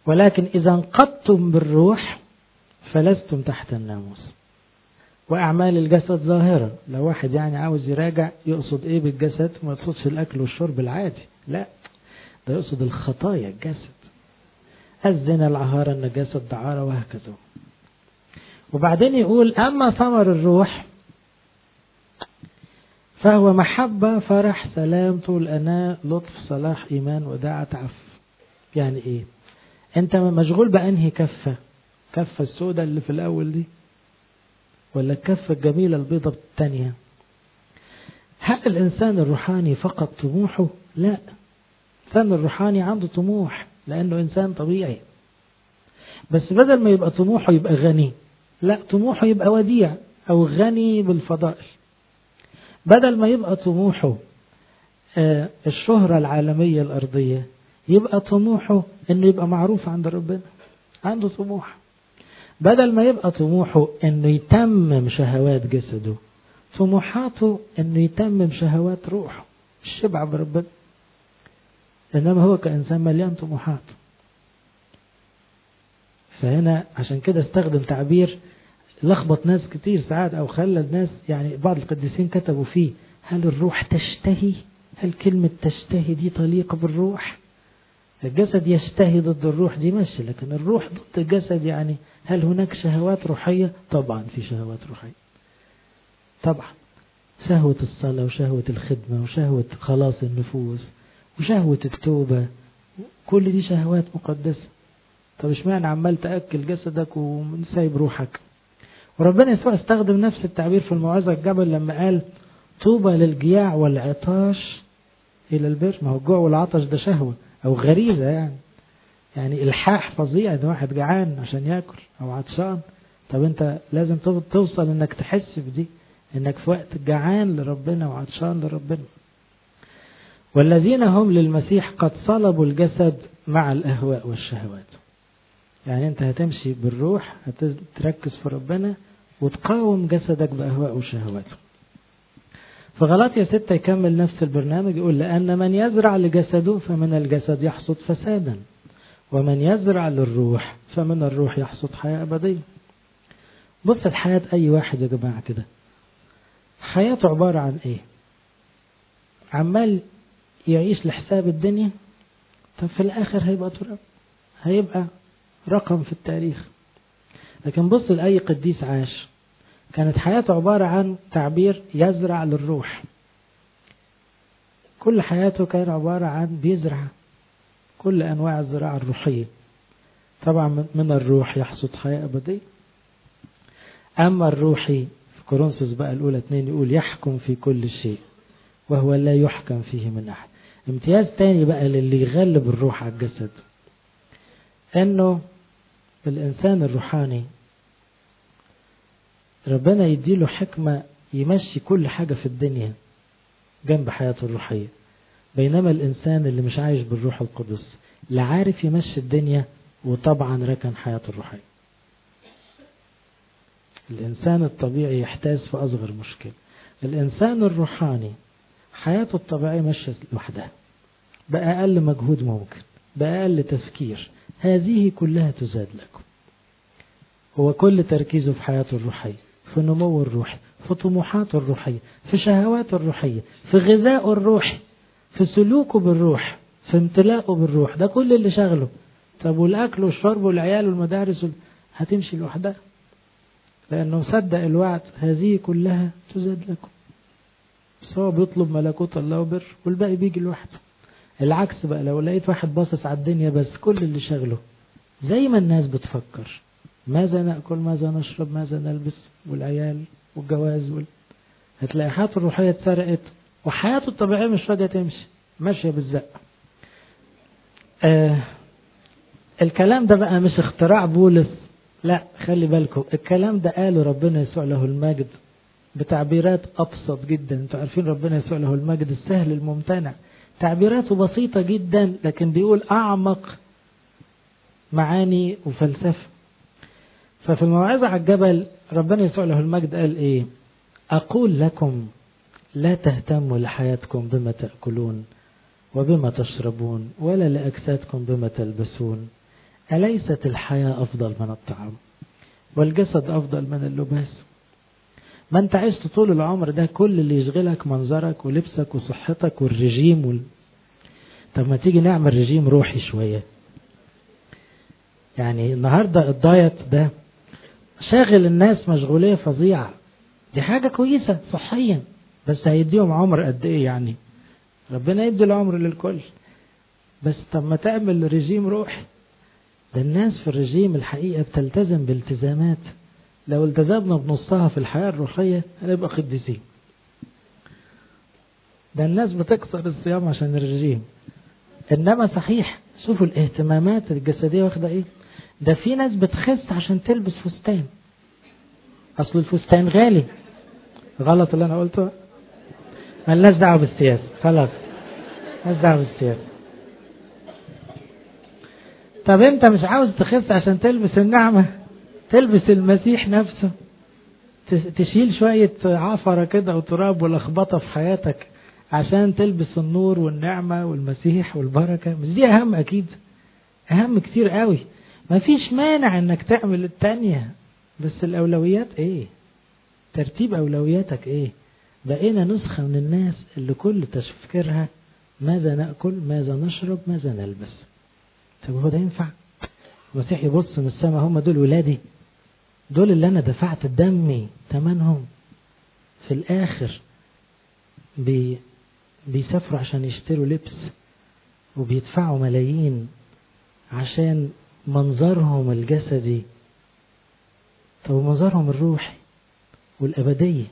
ولكن إذا انقضتم بالروح فلستم تحت الناموس. وأعمال الجسد ظاهرة. لو واحد يعني عاوز يراجع يقصد إيه بالجسد، ما يقصدش الأكل والشرب العادي، لا، ده يقصد الخطايا الجسد، الزنا، العهارة، النجاسة، الدعارة، وهكذا. وبعدين يقول أما ثمر الروح فهو محبة، فرح، سلام، طول أناة، لطف، صلاح، إيمان، وداعة، عفو. يعني إيه؟ أنت مشغول بأنهي كفة؟ كفة السوداء اللي في الأول دي، ولا الكفة الجميلة البيضة الثانية؟ هل الإنسان الروحاني فقط طموحه؟ لا، الإنسان الروحاني عنده طموح لأنه إنسان طبيعي، بس بدل ما يبقى طموحه يبقى غني، لا، طموحه يبقى وديع أو غني بالفضائل. بدل ما يبقى طموحه آه الشهرة العالمية الأرضية، يبقى طموحه إنه يبقى معروف عند ربنا، عنده طموح. بدل ما يبقى طموحه إنه يتمم شهوات جسده، طموحاته إنه يتمم شهوات روحه، الشبع بربنا. إنما هو كإنسان مليان طموحات. فهنا عشان كده استخدم تعبير لخبط ناس كتير ساعات، أو خلى الناس، يعني بعض القديسين كتبوا فيه هل الروح تشتهي؟ هل كلمة تشتهي دي طليقة بالروح؟ الجسد يشتهي ضد الروح دي ماشي، لكن الروح ضد الجسد، يعني هل هناك شهوات روحية؟ طبعا في شهوات روحية، طبعا شهوة الصلاة وشهوة الخدمة وشهوة خلاص النفوس وشهوة التوبة، كل دي شهوات مقدسة. طب اشمعنى عمال تأكل جسدك وسايب روحك؟ وربنا يسوع استخدم نفس التعبير في الموعظة الجبل لما قال طوبى للجياع والعطاش إلى البر. ما هو الجوع والعطش ده شهوة أو غريزة، يعني يعني الحاح فظيع إن واحد جعان عشان يأكل أو عطشان. طب أنت لازم توصل إنك تحس بدي، إنك في وقت جعان لربنا وعطشان لربنا. والذين هم للمسيح قد صلبوا الجسد مع الأهواء والشهوات. يعني أنت هتمشي بالروح، هتركز في ربنا وتقاوم جسدك بأهواء وشهواته. فغلاطيا ستة يكمل نفس البرنامج، يقول لأن من يزرع لجسده فمن الجسد يحصد فسادا، ومن يزرع للروح فمن الروح يحصد حياة أبدية. بص الحياة أي واحد يا جماعة كده، حياته عبارة عن إيه؟ عمال يعيش لحساب الدنيا، طب في الآخر هيبقى تراب، هيبقى رقم في التاريخ. لكن بص لأي قديس عاش، كانت حياته عبارة عن تعبير يزرع للروح. كل حياته كان عبارة عن بيزرع كل أنواع الزراعة الروحية. طبعا من الروح يحصد حياة أبدية. أما الروحي في كورنثوس بقى الأولى اتنين يقول يحكم في كل شيء وهو لا يحكم فيه من أحد. امتياز تاني بقى للي يغلب الروح على الجسد، أنه الإنسان الروحاني ربنا يديله حكمة يمشي كل حاجة في الدنيا جنب حياته الروحية، بينما الإنسان اللي مش عايش بالروح القدس لا عارف يمشي الدنيا، وطبعا ركن حياته الروحية. الإنسان الطبيعي يحتاج في أصغر مشكلة. الإنسان الروحاني حياته الطبيعية ماشية لوحدها بأقل مجهود ممكن، بأقل تفكير، هذه كلها تزاد لكم. هو كل تركيزه في حياته الروحية، في نمو الروحي، في طموحاته الروحية، في شهواته الروحية، في غذائه الروحي، في سلوكه بالروح، في امتلاءه بالروح، ده كل اللي شغله. طب والأكل والشرب والعيال والمدارس هتمشي لوحدها، لأنه مصدق الوعد هذه كلها تزاد لكم. بس هو بيطلب ملكوت الله وبر، والباقي بيجي لوحده. العكس بقى، لو لقيت واحد باصص على الدنيا بس، كل اللي شغله زي ما الناس بتفكر، ماذا نأكل، ماذا نشرب، ماذا نلبس، والعيال والجواز وال... هتلاقي حياته الروحية اتسرقت، وحياته الطبيعية مش راضية تمشي، ماشية بالزق. آه الكلام ده بقى مش اختراع بولس، لا، خلي بالكم الكلام ده قاله ربنا يسوع له المجد بتعبيرات أبسط جدا. انتوا عارفين ربنا يسوع له المجد السهل الممتنع، تعبيراته بسيطة جدا، لكن بيقول أعمق معاني وفلسفة. ففي الموعظة على الجبل ربنا يسوع له المجد قال إيه؟ أقول لكم لا تهتموا لحياتكم بما تأكلون وبما تشربون، ولا لأجسادكم بما تلبسون. أليست الحياة أفضل من الطعام والجسد أفضل من اللباس؟ ما أنت عشت طول العمر ده كل اللي يشغلك منظرك ولبسك وصحتك والرجيم وال... طب ما تيجي نعمل رجيم روحي شوية. يعني النهاردة الدايت ده شاغل الناس مشغولية فظيعة، دي حاجة كويسة صحيا، بس هيديهم عمر قد ايه؟ يعني ربنا يدي العمر للكل، بس طب ما تعمل رجيم روحي. ده الناس في الرجيم الحقيقة بتلتزم بالتزامات، لو التزمنا بنصها في الحياة الروحية هنبقى قديسين. ده الناس بتكسر الصيام عشان الرجيم. انما صحيح شوفوا الاهتمامات الجسدية واخدة ايه. ده في ناس بتخس عشان تلبس فستان، اصل الفستان غالي. غلط اللي انا قلته؟ مالناش دعوه بالسياسه، خلاص مالناش دعوه بالسياسه. طب انت مش عاوز تخس عشان تلبس النعمه، تلبس المسيح نفسه، تشيل شويه عفره كده وتراب ولخبطه في حياتك عشان تلبس النور والنعمه والمسيح والبركه؟ مش دي اهم؟ اكيد اهم كتير قوي. مفيش مانع انك تعمل التانية، بس الاولويات ايه؟ ترتيب اولوياتك ايه؟ بقينا نسخة من الناس اللي كل تفكيرها ماذا نأكل، ماذا نشرب، ماذا نلبس. طب هو ده ينفع؟ المسيح يبص من السماء، هم دول ولادي، دول اللي انا دفعت دمي تمنهم، في الاخر بي بيسافروا عشان يشتروا لبس وبيدفعوا ملايين عشان منظرهم الجسدي. طب منظرهم الروحي والأبدية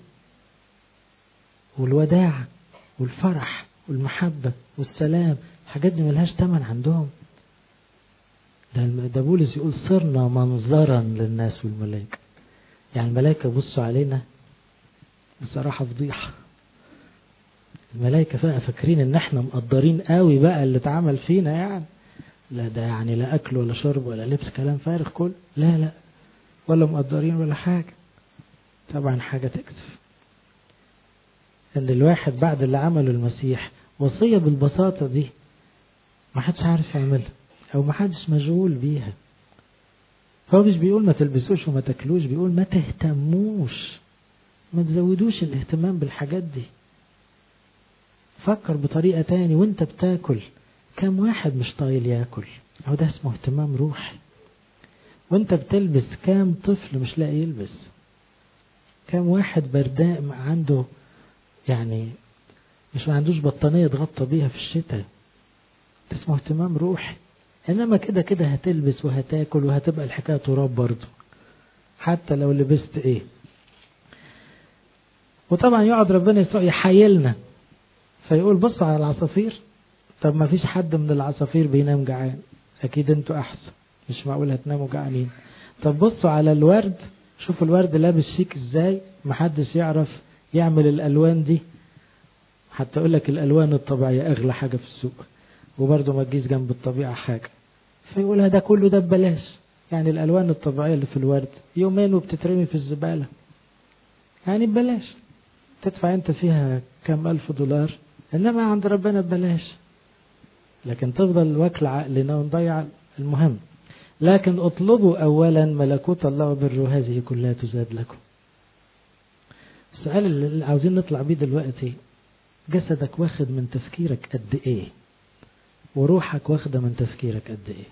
والوداع والفرح والمحبة والسلام، الحاجات دي ملهاش تمن عندهم. ده ده بولس يقول صرنا منظرا للناس والملائكة. يعني الملائكة بصوا علينا بصراحة فضيحة. الملائكة بقى فاكرين ان احنا مقدرين قوي بقى اللي اتعمل فينا، يعني لا ده يعني لا اكل ولا شرب ولا لبس، كلام فارغ كل، لا لا ولا مقدرين ولا حاجة. طبعا حاجة تكسف ان الواحد بعد اللي عمله المسيح وصية بالبساطة دي ما حدش عارف يعملها او ما حدش مشغول بيها. هو مش بيقول ما تلبسوش وما تاكلوش، بيقول ما تهتموش، ما تزودوش الاهتمام بالحاجات دي. فكر بطريقة تاني وانت بتاكل، كم واحد مش طايل ياكل؟ هو ده اسمه اهتمام روحي. وانت بتلبس كام طفل مش لاقي يلبس؟ كم واحد برداء عنده يعني مش ما عندوش بطانية تغطى بيها في الشتاء؟ ده اسمه اهتمام روحي. انما كده كده هتلبس وهتاكل وهتبقى الحكاية تراب برضو حتى لو لبست ايه. وطبعا يقعد ربنا يسوع يحايلنا فيقول بصوا على العصافير. طب ما فيش حد من العصافير بينام جعان، اكيد انتوا احسن، مش معقول هتناموا جعانين. طب بصوا على الورد، شوفوا الورد لابس شيك ازاي، محدش يعرف يعمل الالوان دي، حتى اقول لك الالوان الطبيعية اغلى حاجة في السوق وبرضه ما تجيش جنب الطبيعة حاجة. فيقولها ده كله ده ببلاش، يعني الالوان الطبيعية اللي في الورد يومين وبتترمي في الزبالة، يعني ببلاش، تدفع انت فيها كم الف دولار، انما عند ربنا ببلاش. لكن تفضل واكل عقلنا ونضيع المهم. لكن اطلبوا اولا ملكوت الله وبره هذه كلها تزاد لكم. السؤال اللي عاوزين نطلع بيه دلوقتي، جسدك واخد من تفكيرك قد ايه؟ وروحك واخدة من تفكيرك قد ايه؟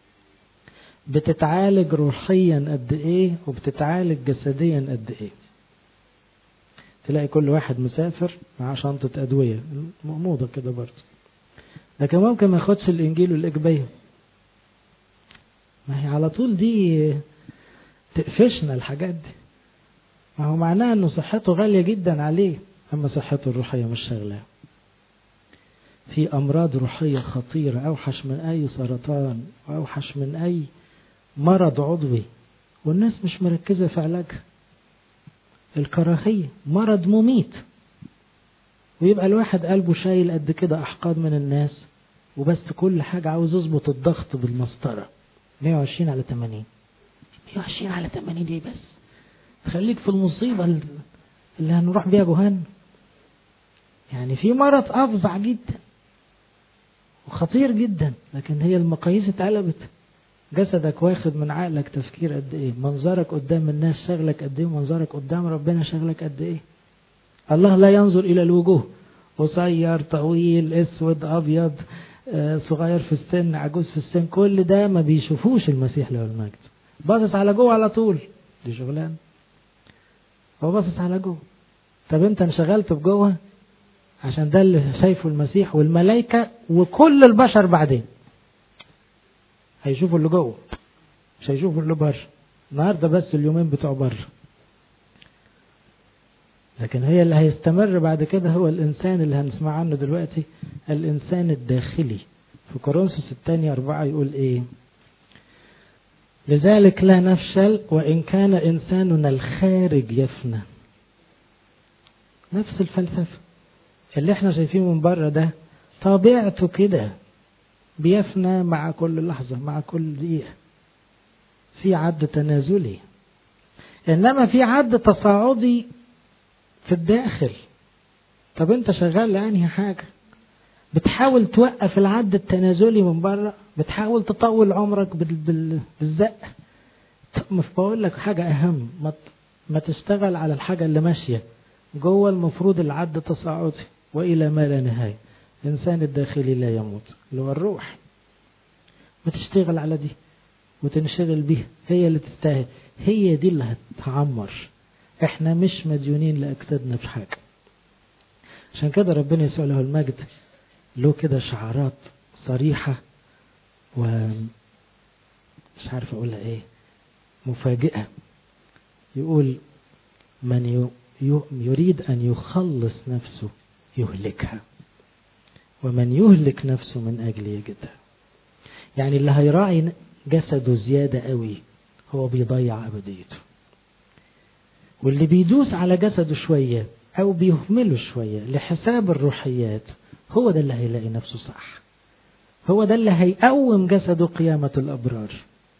بتتعالج روحيا قد ايه؟ وبتتعالج جسديا قد ايه؟ تلاقي كل واحد مسافر مع شنطة أدوية موضة كده برضه، لكن ممكن ما ياخدش الإنجيل والإجبية. ما هي على طول دي تقفشنا الحاجات دي. ما هو معناه أنه صحته غالية جدا عليه، أما صحته الروحية مش شغلة. في أمراض روحية خطيرة أوحش من أي سرطان وأوحش من أي مرض عضوي والناس مش مركزة في علاجها. الكراهية مرض مميت، ويبقى الواحد قلبه شايل قد كده أحقاد من الناس، وبس كل حاجة عاوز يظبط الضغط بالمسطرة مية وعشرين على ثمانين. مية وعشرين على ثمانين دي بس تخليك في المصيبة اللي هنروح بيها جهنم. يعني في مرض أفظع جدا وخطير جدا، لكن هي المقاييس اتقلبت. جسدك واخد من عقلك تفكير قد ايه، منظرك قدام الناس شغلك قد ايه، منظرك قدام ربنا شغلك قد ايه. الله لا ينظر الى الوجوه، قصير طويل اسود ابيض صغير في السن عجوز في السن، كل ده ما بيشوفوش المسيح له المجد. باصص على جوه على طول، دي شغلانه، هو باصص على جوه. طب انت انشغلت بجوه، عشان ده اللي شايفه المسيح والملائكه وكل البشر بعدين هيشوفوا اللي جوه، مش هيشوفوا اللي بره. النهارده بس اليومين بتوع بره، لكن هي اللي هيستمر بعد كده هو الإنسان اللي هنسمع عنه دلوقتي، الإنسان الداخلي. في كورنثوس الثانية أربعة يقول إيه؟ لذلك لا نفشل وإن كان إنساننا الخارج يفنى. نفس الفلسفة اللي احنا شايفينه من بره ده طبيعته كده، بيفنى مع كل لحظة مع كل دقيقة. في عد تنازلي، إنما في عد تصاعدي في الداخل. طب انت شغال لأنهي حاجة؟ بتحاول توقف العد التنازلي من بره، بتحاول تطول عمرك بالزق. مش بقول لك حاجة أهم، ما تشتغل على الحاجة اللي ماشية جوه. المفروض العد تصاعدي وإلى ما لا نهاية. الإنسان الداخلي لا يموت، اللي هو الروح. بتشتغل على دي وتنشغل بيها، هي اللي تستاهل، هي دي اللي هتعمر. احنا مش مديونين لأجسادنا بحاجة. عشان كده ربنا يسوع له المجد له كده شعارات صريحة ومش عارف اقولها ايه، مفاجئة. يقول من يريد ان يخلص نفسه يهلكها، ومن يهلك نفسه من اجل يجدها. يعني اللي هيراعي جسده زيادة قوي هو بيضيع ابديته، واللي بيدوس على جسده شوية او بيهمله شوية لحساب الروحيات هو ده اللي هيلاقي نفسه صح، هو ده اللي هيقوم جسده قيامة الأبرار.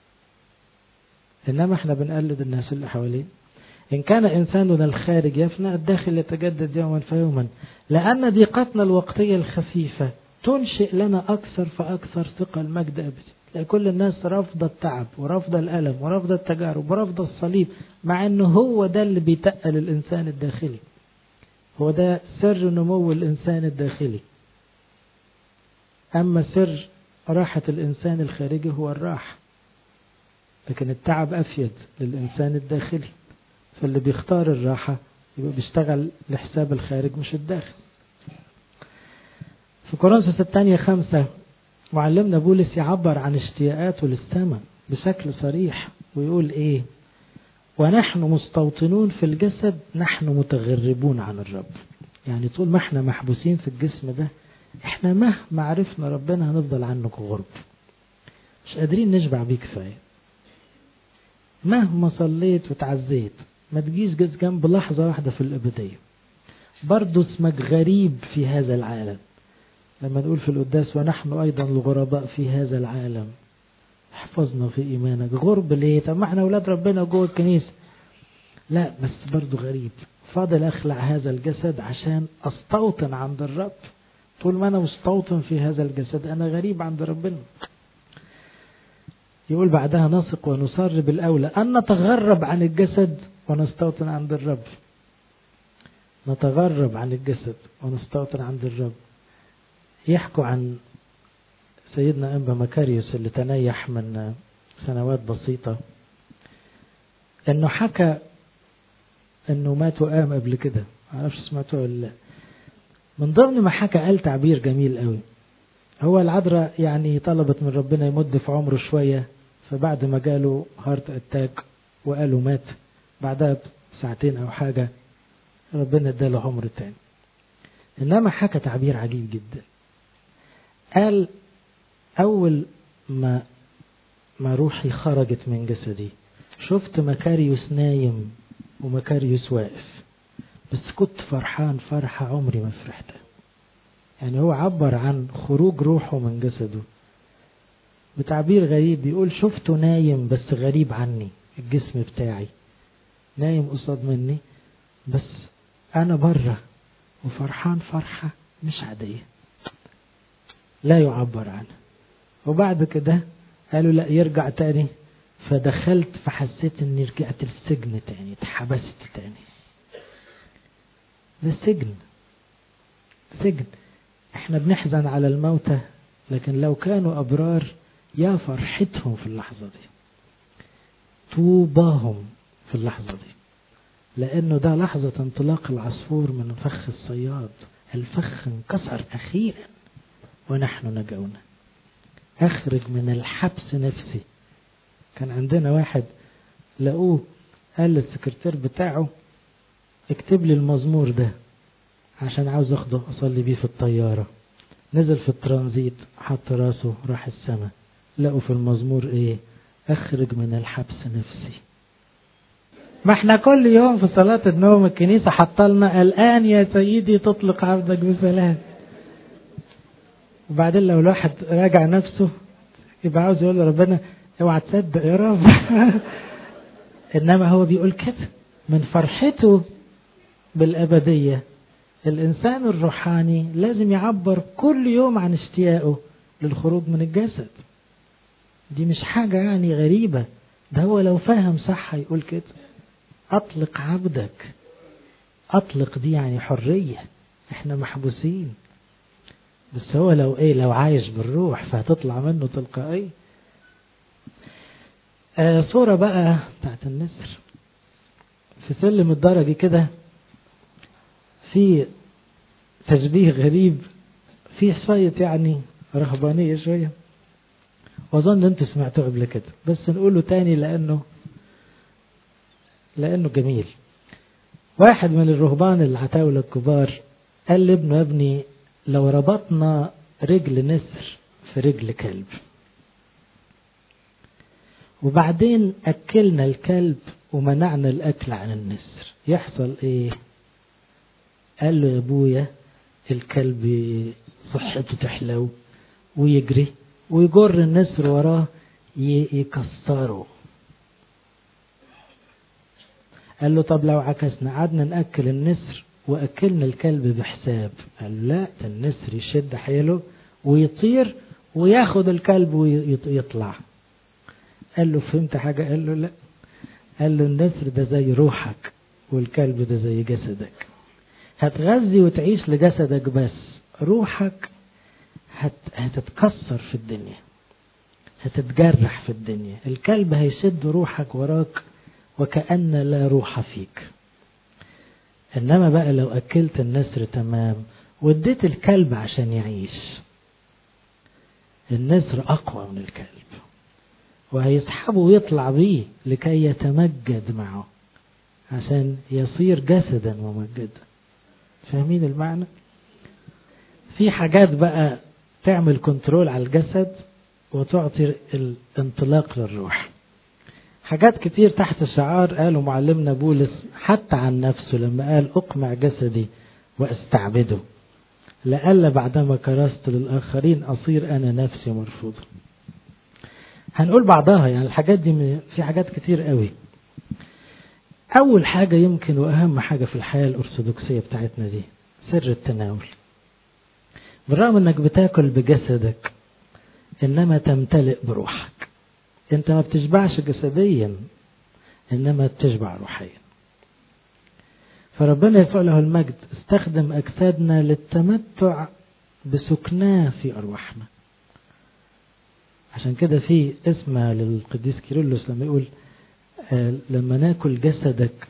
إنما احنا بنقلد الناس اللي حوالين. إن كان إنساننا الخارج يفنى الداخل يتجدد يوما فيوما، لأن ضيقتنا الوقتية الخفيفة تنشئ لنا أكثر فأكثر ثقة المجد أبدي. لأن كل الناس رافضة التعب ورافضة الألم ورافضة التجارب ورافضة الصليب، مع أنه هو ده اللي بيتقل الإنسان الداخلي، هو ده سر نمو الإنسان الداخلي. أما سر راحة الإنسان الخارجي هو الراحة، لكن التعب أفيد للإنسان الداخلي. فاللي بيختار الراحة يبقى بيشتغل لحساب الخارج مش الداخل. في كورنثوس الثانية خمسة معلمنا بولس يعبر عن اشتياقاته للسماء بشكل صريح ويقول إيه؟ ونحن مستوطنون في الجسد نحن متغربون عن الرب. يعني طول ما احنا محبوسين في الجسم ده، احنا مهما عرفنا ربنا هنفضل عنك غرب، مش قادرين نشبع بيه كفاية. مهما صليت وتعزيت ما تجيش جز جنب لحظة واحدة في الأبدية، برضو اسمك غريب في هذا العالم. لما نقول في القداس ونحن أيضا الغرباء في هذا العالم، احفظنا في إيمانك. غرب ليه؟ طب ما احنا أولاد ربنا جوه الكنيسة. لا بس برضو غريب، فاضل أخلع هذا الجسد عشان أستوطن عند الرب. طول ما أنا مستوطن في هذا الجسد أنا غريب عند ربنا. يقول بعدها نثق ونصر بالأولى أن نتغرب عن الجسد ونستوطن عند الرب. نتغرب عن الجسد ونستوطن عند الرب. يحكوا عن سيدنا أنبا مكاريوس اللي تنيح من سنوات بسيطة، أنه حكى أنه مات وقام قبل كده، معرفش سمعته ولا لا. من ضمن ما حكى قال تعبير جميل قوي. هو العذراء يعني طلبت من ربنا يمد في عمره شوية، فبعد ما جاله هارت اتاك وقالوا مات، بعدها ساعتين أو حاجة ربنا اداله عمر تاني. إنما حكى تعبير عجيب جدا. قال أول ما ما روحي خرجت من جسدي شفت مكاريوس نايم ومكاريوس واقف، بس كنت فرحان فرحة عمري ما فرحتها. يعني هو عبر عن خروج روحه من جسده بتعبير غريب، بيقول شفته نايم بس غريب عني، الجسم بتاعي نايم قصاد مني بس أنا بره وفرحان فرحة مش عادية لا يعبر عنها. وبعد كده قالوا لا يرجع تاني. فدخلت فحسيت اني رجعت السجن تاني، اتحبست تاني. ده سجن، سجن. احنا بنحزن على الموتى، لكن لو كانوا أبرار يا فرحتهم في اللحظة دي، طوباهم في اللحظة دي، لأنه ده لحظة انطلاق العصفور من فخ الصياد. الفخ انكسر أخيرا ونحن نجونا. أخرج من الحبس نفسي. كان عندنا واحد لقوه قال للسكرتير بتاعه اكتب لي المزمور ده عشان عاوز اخده اصلي بيه في الطيارة. نزل في الترانزيت حط راسه راح السماء. لقوا في المزمور ايه؟ اخرج من الحبس نفسي. ما احنا كل يوم في صلاة النوم الكنيسة حطلنا الآن يا سيدي تطلق عبدك بسلام. وبعدين لو الواحد راجع نفسه يبقى عاوز يقول لربنا اوعى تصدق يا رب. انما هو بيقول كده من فرحته بالأبدية. الإنسان الروحاني لازم يعبر كل يوم عن اشتياقه للخروج من الجسد. دي مش حاجة يعني غريبة، ده هو لو فهم صح يقول كده أطلق عبدك. أطلق دي يعني حرية، احنا محبوسين. بس هو لو ايه لو عايش بالروح فهتطلع منه تلقائي. آه صورة بقى بتاعت النسر في سلم الدرجي كده، في تشبيه غريب، في شوية يعني رهبانية شوية، وأظن أنتوا سمعتوه قبل كده بس نقوله تاني لأنه لأنه جميل. واحد من الرهبان العتاولة الكبار قال لابنه يا ابني لو ربطنا رجل نسر في رجل كلب وبعدين أكلنا الكلب ومنعنا الأكل عن النسر يحصل إيه؟ قال له يا ابويا الكلب صحته تحلو ويجري ويجر النسر وراه يكسره. قال له طب لو عكسنا قعدنا نأكل النسر وأكلنا الكلب بحساب. قال لا، النسر يشد حيله ويطير وياخد الكلب ويطلع. قال له فهمت حاجة؟ قال له لا. قال له النسر ده زي روحك والكلب ده زي جسدك. هتغذي وتعيش لجسدك بس، روحك هت... هتتكسر في الدنيا، هتتجرح في الدنيا. الكلب هيشد روحك وراك وكأن لا روح فيك. إنما بقى لو أكلت النسر تمام واديت الكلب عشان يعيش، النسر أقوى من الكلب وهيسحبه ويطلع بيه لكي يتمجد معه عشان يصير جسدا ممجدا. فاهمين المعنى؟ في حاجات بقى تعمل كنترول على الجسد وتعطي الانطلاق للروح. حاجات كتير تحت الشعار قالوا معلمنا بولس حتى عن نفسه لما قال أقمع جسدي واستعبده لألا بعدما كرست للآخرين أصير أنا نفسي مرفوضا. هنقول بعضها يعني الحاجات دي في حاجات كتير قوي. أول حاجة يمكن وأهم حاجة في الحياة الأرثوذكسية بتاعتنا دي سر التناول. بالرغم أنك بتاكل بجسدك إنما تمتلئ بروحك. أنت ما بتشبعش جسديا إنما بتشبع روحيا. فربنا يسوع له المجد استخدم أجسادنا للتمتع بسكناه في أرواحنا. عشان كده في اسمه للقديس كيرلس لما يقول آه لما ناكل جسدك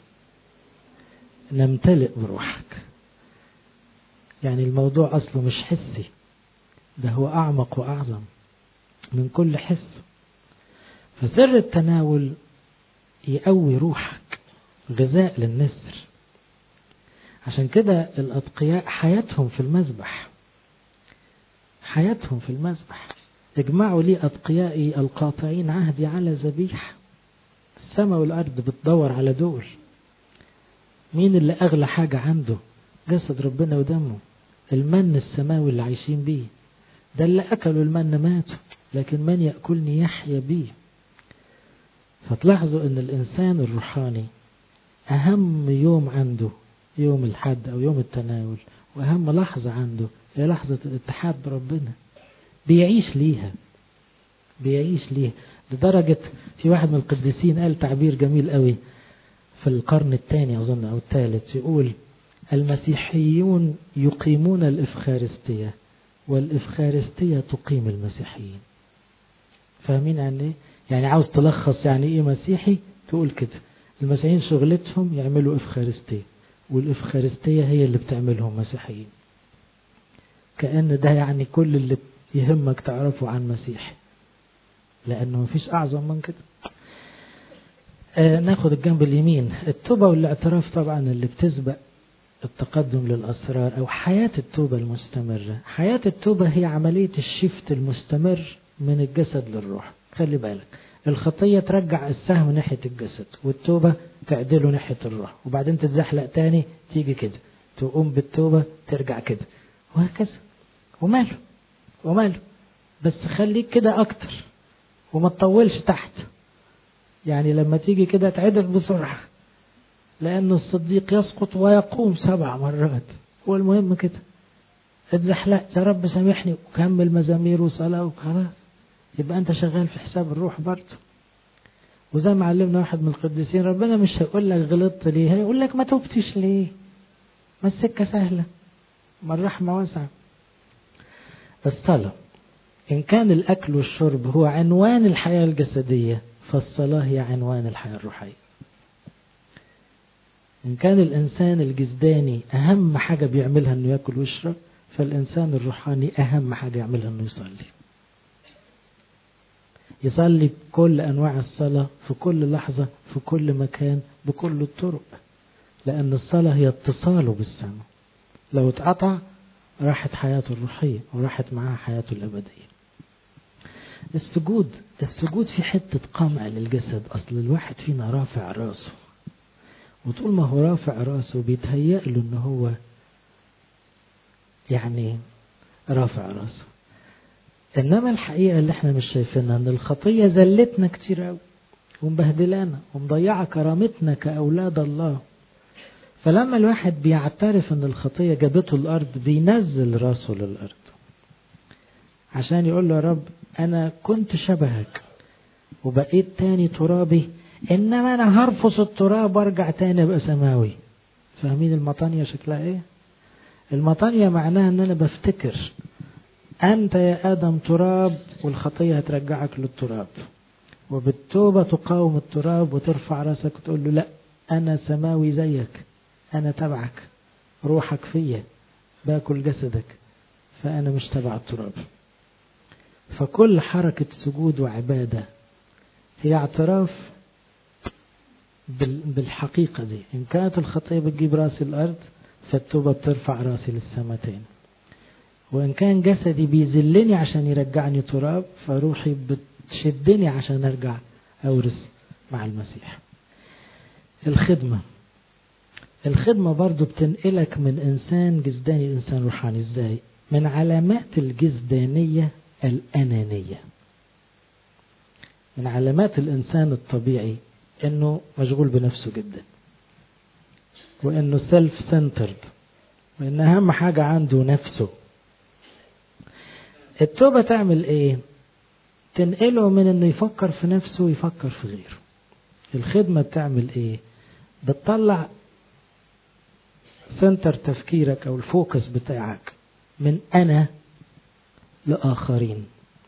نمتلئ بروحك. يعني الموضوع أصله مش حسي، ده هو أعمق وأعظم من كل حس. فسر التناول يقوي روحك، غذاء للنسر. عشان كده الأتقياء حياتهم في المذبح، حياتهم في المذبح. اجمعوا لي أتقيائي القاطعين عهدي على ذبيح. السماء والأرض بتدور على دول. مين اللي أغلى حاجة عنده؟ جسد ربنا ودمه، المن السماوي اللي عايشين بيه. ده اللي أكلوا المن ماتوا، لكن من يأكلني يحيا بيه. فتلاحظوا أن الإنسان الروحاني أهم يوم عنده يوم الحد أو يوم التناول، وأهم لحظة عنده هي لحظة الاتحاد بربنا. بيعيش ليها، بيعيش ليه. لدرجة في واحد من القديسين قال تعبير جميل قوي في القرن الثاني أظن أو الثالث، يقول المسيحيون يقيمون الإفخارستية والإفخارستية تقيم المسيحيين. فاهمين يعني ايه؟ يعني عاوز تلخص يعني ايه مسيحي، تقول كده المسيحيين شغلتهم يعملوا إفخارستية والإفخارستية هي اللي بتعملهم مسيحيين. كأن ده يعني كل اللي يهمك تعرفه عن مسيح، لأنه مفيش أعظم من كده. آه ناخد الجنب اليمين، التوبة والاعتراف طبعا اللي بتسبق التقدم للأسرار أو حياة التوبة المستمرة. حياة التوبة هي عملية الشفت المستمر من الجسد للروح. خلي بالك الخطية ترجع السهم ناحية الجسد، والتوبة تعدله ناحية الروح، وبعدين تتزحلق تاني تيجي كده، تقوم بالتوبة ترجع كده، وهكذا. وماله وماله، بس خليك كده أكتر وما تطولش تحت. يعني لما تيجي كده تعدل بسرعة، لأن الصديق يسقط ويقوم سبع مرات. هو المهم كده، اتزحلقت يا رب سامحني وكمل مزامير وصلاة وخلاص، يبقى أنت شغال في حساب الروح برضه. وزي ما علمنا واحد من القديسين، ربنا مش هيقول لك غلطت ليه، هيقول لك ما توبتش ليه، ما السكة سهلة، ما الرحمة واسعة. الصلاة إن كان الأكل والشرب هو عنوان الحياة الجسدية، فالصلاة هي عنوان الحياة الروحية. إن كان الإنسان الجسداني أهم حاجة بيعملها أنه يأكل ويشرب، فالإنسان الروحاني أهم حاجة يعملها أنه يصلي. يصلي بكل أنواع الصلاة في كل لحظة في كل مكان بكل الطرق، لأن الصلاة هي اتصاله بالسماء. لو اتقطع راحت حياته الروحية وراحت معها حياته الأبدية. السجود السجود في حتة قمع للجسد. أصل الواحد فينا رافع راسه، وطول ما هو رافع راسه بيتهيأ له إنه هو يعني رافع راسه. إنما الحقيقة اللي احنا مش شايفينها إن الخطية زلتنا كتير قوي ومبهدلانا ومضيعة كرامتنا كأولاد الله. فلما الواحد بيعترف إن الخطية جابته الأرض، بينزل راسه للأرض عشان يقول له يا رب أنا كنت شبهك وبقيت تاني ترابي، إنما أنا هرفص التراب وارجع تاني أبقى سماوي. فاهمين المطانية شكلها إيه؟ المطانية معناها إن أنا بفتكر أنت يا آدم تراب، والخطية هترجعك للتراب، وبالتوبة تقاوم التراب وترفع راسك وتقول له لا أنا سماوي زيك، أنا تبعك، روحك فيا، باكل جسدك، فأنا مش تبع التراب. فكل حركة سجود وعبادة هي اعتراف بالحقيقة دي. إن كانت الخطية بتجيب راسي الأرض، فالتوبة بترفع راسي للسماتين. وإن كان جسدي بيذلني عشان يرجعني تراب، فروحي بتشدني عشان أرجع أورث مع المسيح. الخدمة الخدمة برضو بتنقلك من إنسان جسداني لإنسان روحاني. إزاي؟ من علامات الجسدانية الأنانية. من علامات الإنسان الطبيعي إنه مشغول بنفسه جدا، وإنه سيلف سنترد، وإن أهم حاجة عنده نفسه. التوبة تعمل إيه؟ تنقله من إنه يفكر في نفسه ويفكر في غيره. الخدمة بتعمل إيه؟ بتطلع سنتر تفكيرك أو الفوكس بتاعك من أنا لآخرين،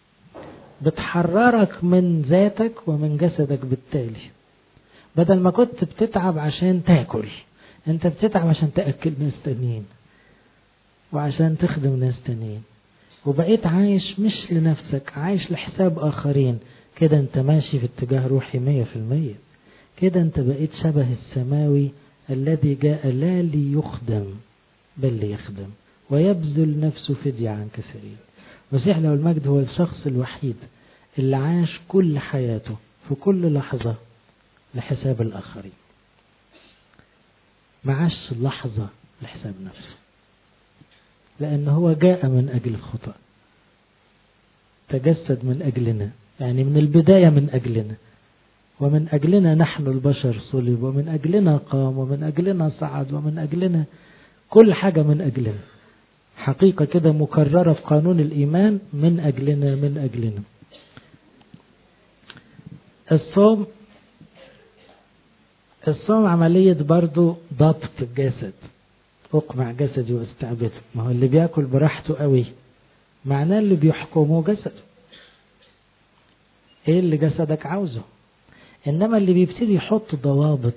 بتحررك من ذاتك ومن جسدك. بالتالي بدل ما كنت بتتعب عشان تاكل، انت بتتعب عشان تأكل ناس تانيين وعشان تخدم ناس تانيين، وبقيت عايش مش لنفسك، عايش لحساب آخرين. كده انت ماشي في اتجاه روحي مية في المية. كده انت بقيت شبه السماوي الذي جاء لا ليخدم بل ليخدم ويبذل نفسه فدية عن كثيرين. مسيح له المجد هو الشخص الوحيد اللي عاش كل حياته في كل لحظة لحساب الآخرين، ما عاش لحظة لحساب نفسه، لأنه هو جاء من أجل الخطأ، تجسد من أجلنا، يعني من البداية من أجلنا، ومن أجلنا نحن البشر صلب، ومن أجلنا قام، ومن أجلنا صعد، ومن أجلنا كل حاجة من أجلنا. حقيقة كده مكررة في قانون الإيمان، من أجلنا من أجلنا. الصوم الصوم عملية برضو ضبط الجسد. اقمع جسدي واستعبده. ما هو اللي بياكل براحته قوي معناه اللي بيحكمه جسده. ايه اللي جسدك عاوزه؟ انما اللي بيبتدي يحط ضوابط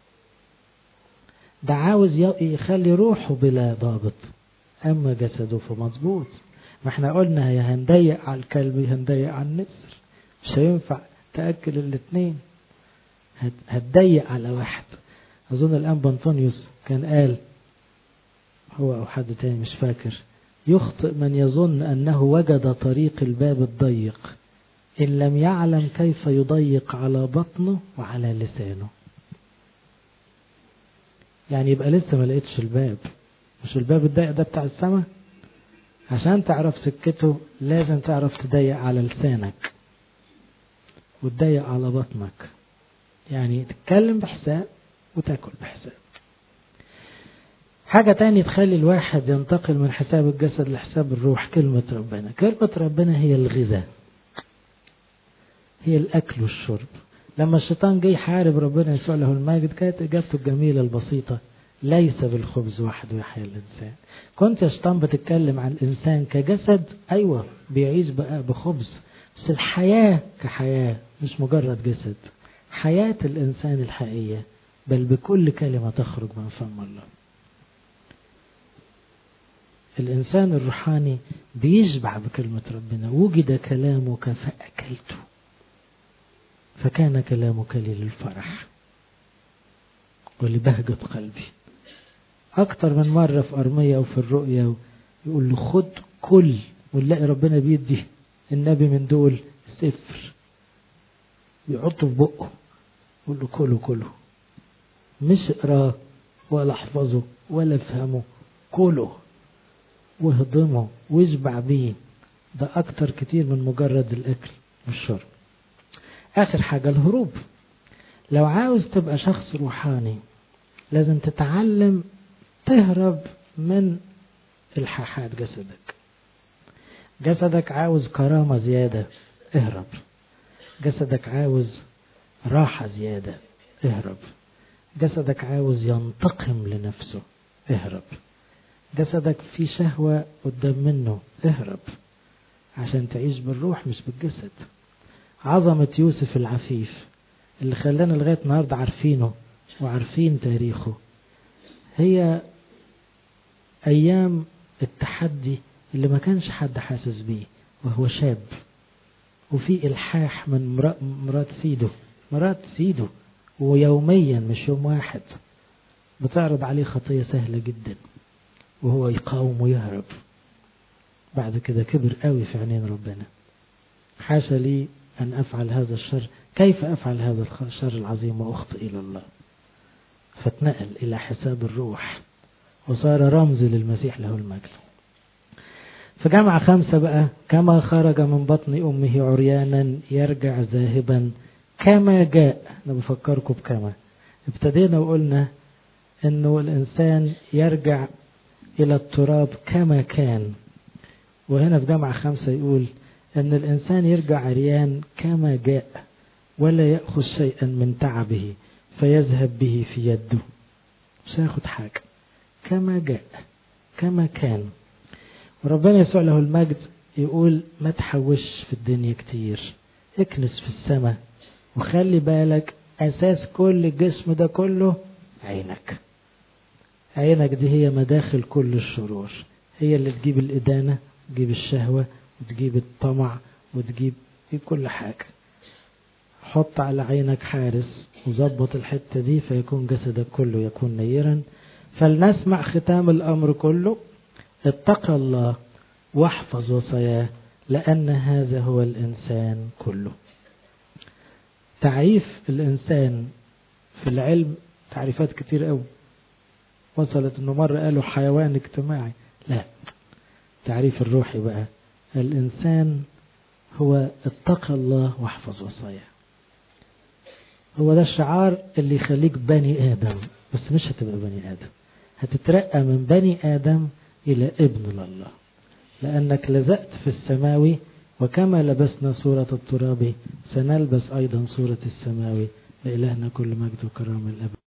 ده عاوز يخلي روحه بلا ضابط، اما جسده فمظبوط. ما احنا قلنا يا هنضيق على الكلب يا هنضيق على النسر، مش هينفع تأكل الاثنين، هتضيق على واحد. اظن الانبا انطونيوس كان قال، هو او حد تاني مش فاكر، يخطئ من يظن انه وجد طريق الباب الضيق ان لم يعلم كيف يضيق على بطنه وعلى لسانه. يعني يبقى لسه ما لقيتش الباب. مش الباب الضيق ده بتاع السماء؟ عشان تعرف سكته لازم تعرف تضيق على لسانك وتضيق على بطنك، يعني تتكلم بحساب وتاكل بحساب. حاجة تانية تخلي الواحد ينتقل من حساب الجسد لحساب الروح، كلمة ربنا. كلمة ربنا هي الغذاء، هي الأكل والشرب. لما الشيطان جه يحارب ربنا يسوع له المجد كانت إجابته الجميلة البسيطة: ليس بالخبز وحده يحيى الإنسان. كنت يا شيطان بتتكلم عن الإنسان كجسد، أيوة بيعيش بقى بخبز، بس الحياة كحياة مش مجرد جسد، حياة الإنسان الحقيقية بل بكل كلمة تخرج من فم الله. الإنسان الروحاني بيشبع بكلمة ربنا. وجد كلامك فأكلته فكان كلامك لي للفرح ولبهجة قلبي. أكتر من مرة في أرمية وفي الرؤيا يقول له خد كل، ونلاقي ربنا بيدي النبي من دول سفر بيحطه في بقه يقول له كله كله، مش اقراه ولا احفظه ولا افهمه، كله وهضمه واشبع بيه. ده أكتر كتير من مجرد الأكل والشرب. آخر حاجة الهروب. لو عاوز تبقى شخص روحاني لازم تتعلم تهرب من الحاحات جسدك. جسدك عاوز كرامة زيادة، اهرب. جسدك عاوز راحة زيادة، اهرب. جسدك عاوز ينتقم لنفسه، اهرب. جسدك في شهوة قدام منه، اهرب عشان تعيش بالروح مش بالجسد. عظمة يوسف العفيف اللي خلانا لغاية النهاردة عارفينه وعارفين تاريخه هي أيام التحدي اللي ما كانش حد حاسس بيه، وهو شاب وفي إلحاح من مرات سيده مرات سيده ويوميا مش يوم واحد بتعرض عليه خطية سهلة جدا وهو يقاوم ويهرب. بعد كده كبر قوي في عينين ربنا. حاشا لي أن أفعل هذا الشر، كيف أفعل هذا الشر العظيم وأخطئ إلى الله؟ فاتنقل إلى حساب الروح وصار رمز للمسيح له المجد. في جامعة خمسة بقى: كما خرج من بطن أمه عريانا يرجع ذاهبا كما جاء. أنا بفكركم بكما ابتدينا وقلنا أنه الإنسان يرجع إلى التراب كما كان، وهنا في جامعة خمسة يقول أن الإنسان يرجع عريان كما جاء ولا يأخذ شيئا من تعبه فيذهب به في يده. مش هياخد حاجة، كما جاء كما كان. وربنا يسوع له المجد يقول ما تحوش في الدنيا كتير، اكنس في السماء، وخلي بالك أساس كل الجسم ده كله عينك. عينك دي هي مداخل كل الشرور، هي اللي تجيب الإدانة وتجيب الشهوة وتجيب الطمع وتجيب كل حاجة. حط على عينك حارس وظبط الحتة دي فيكون جسدك كله يكون نيرا. فلنسمع ختام الأمر كله: اتقى الله واحفظ وصاياه لأن هذا هو الإنسان كله. تعريف الإنسان في العلم تعريفات كتير قوي، وصلت انه مرة قالوا حيوان اجتماعي. لا، تعريف الروحي بقى: الإنسان هو اتقى الله واحفظ وصاياه. هو ده الشعار اللي يخليك بني آدم، بس مش هتبقى بني آدم، هتترقى من بني آدم إلى ابن الله، لأنك لزقت في السماوي وكما لبسنا صورة التراب سنلبس أيضا صورة السماوي. لإلهنا كل مجد وكرامة الأبد.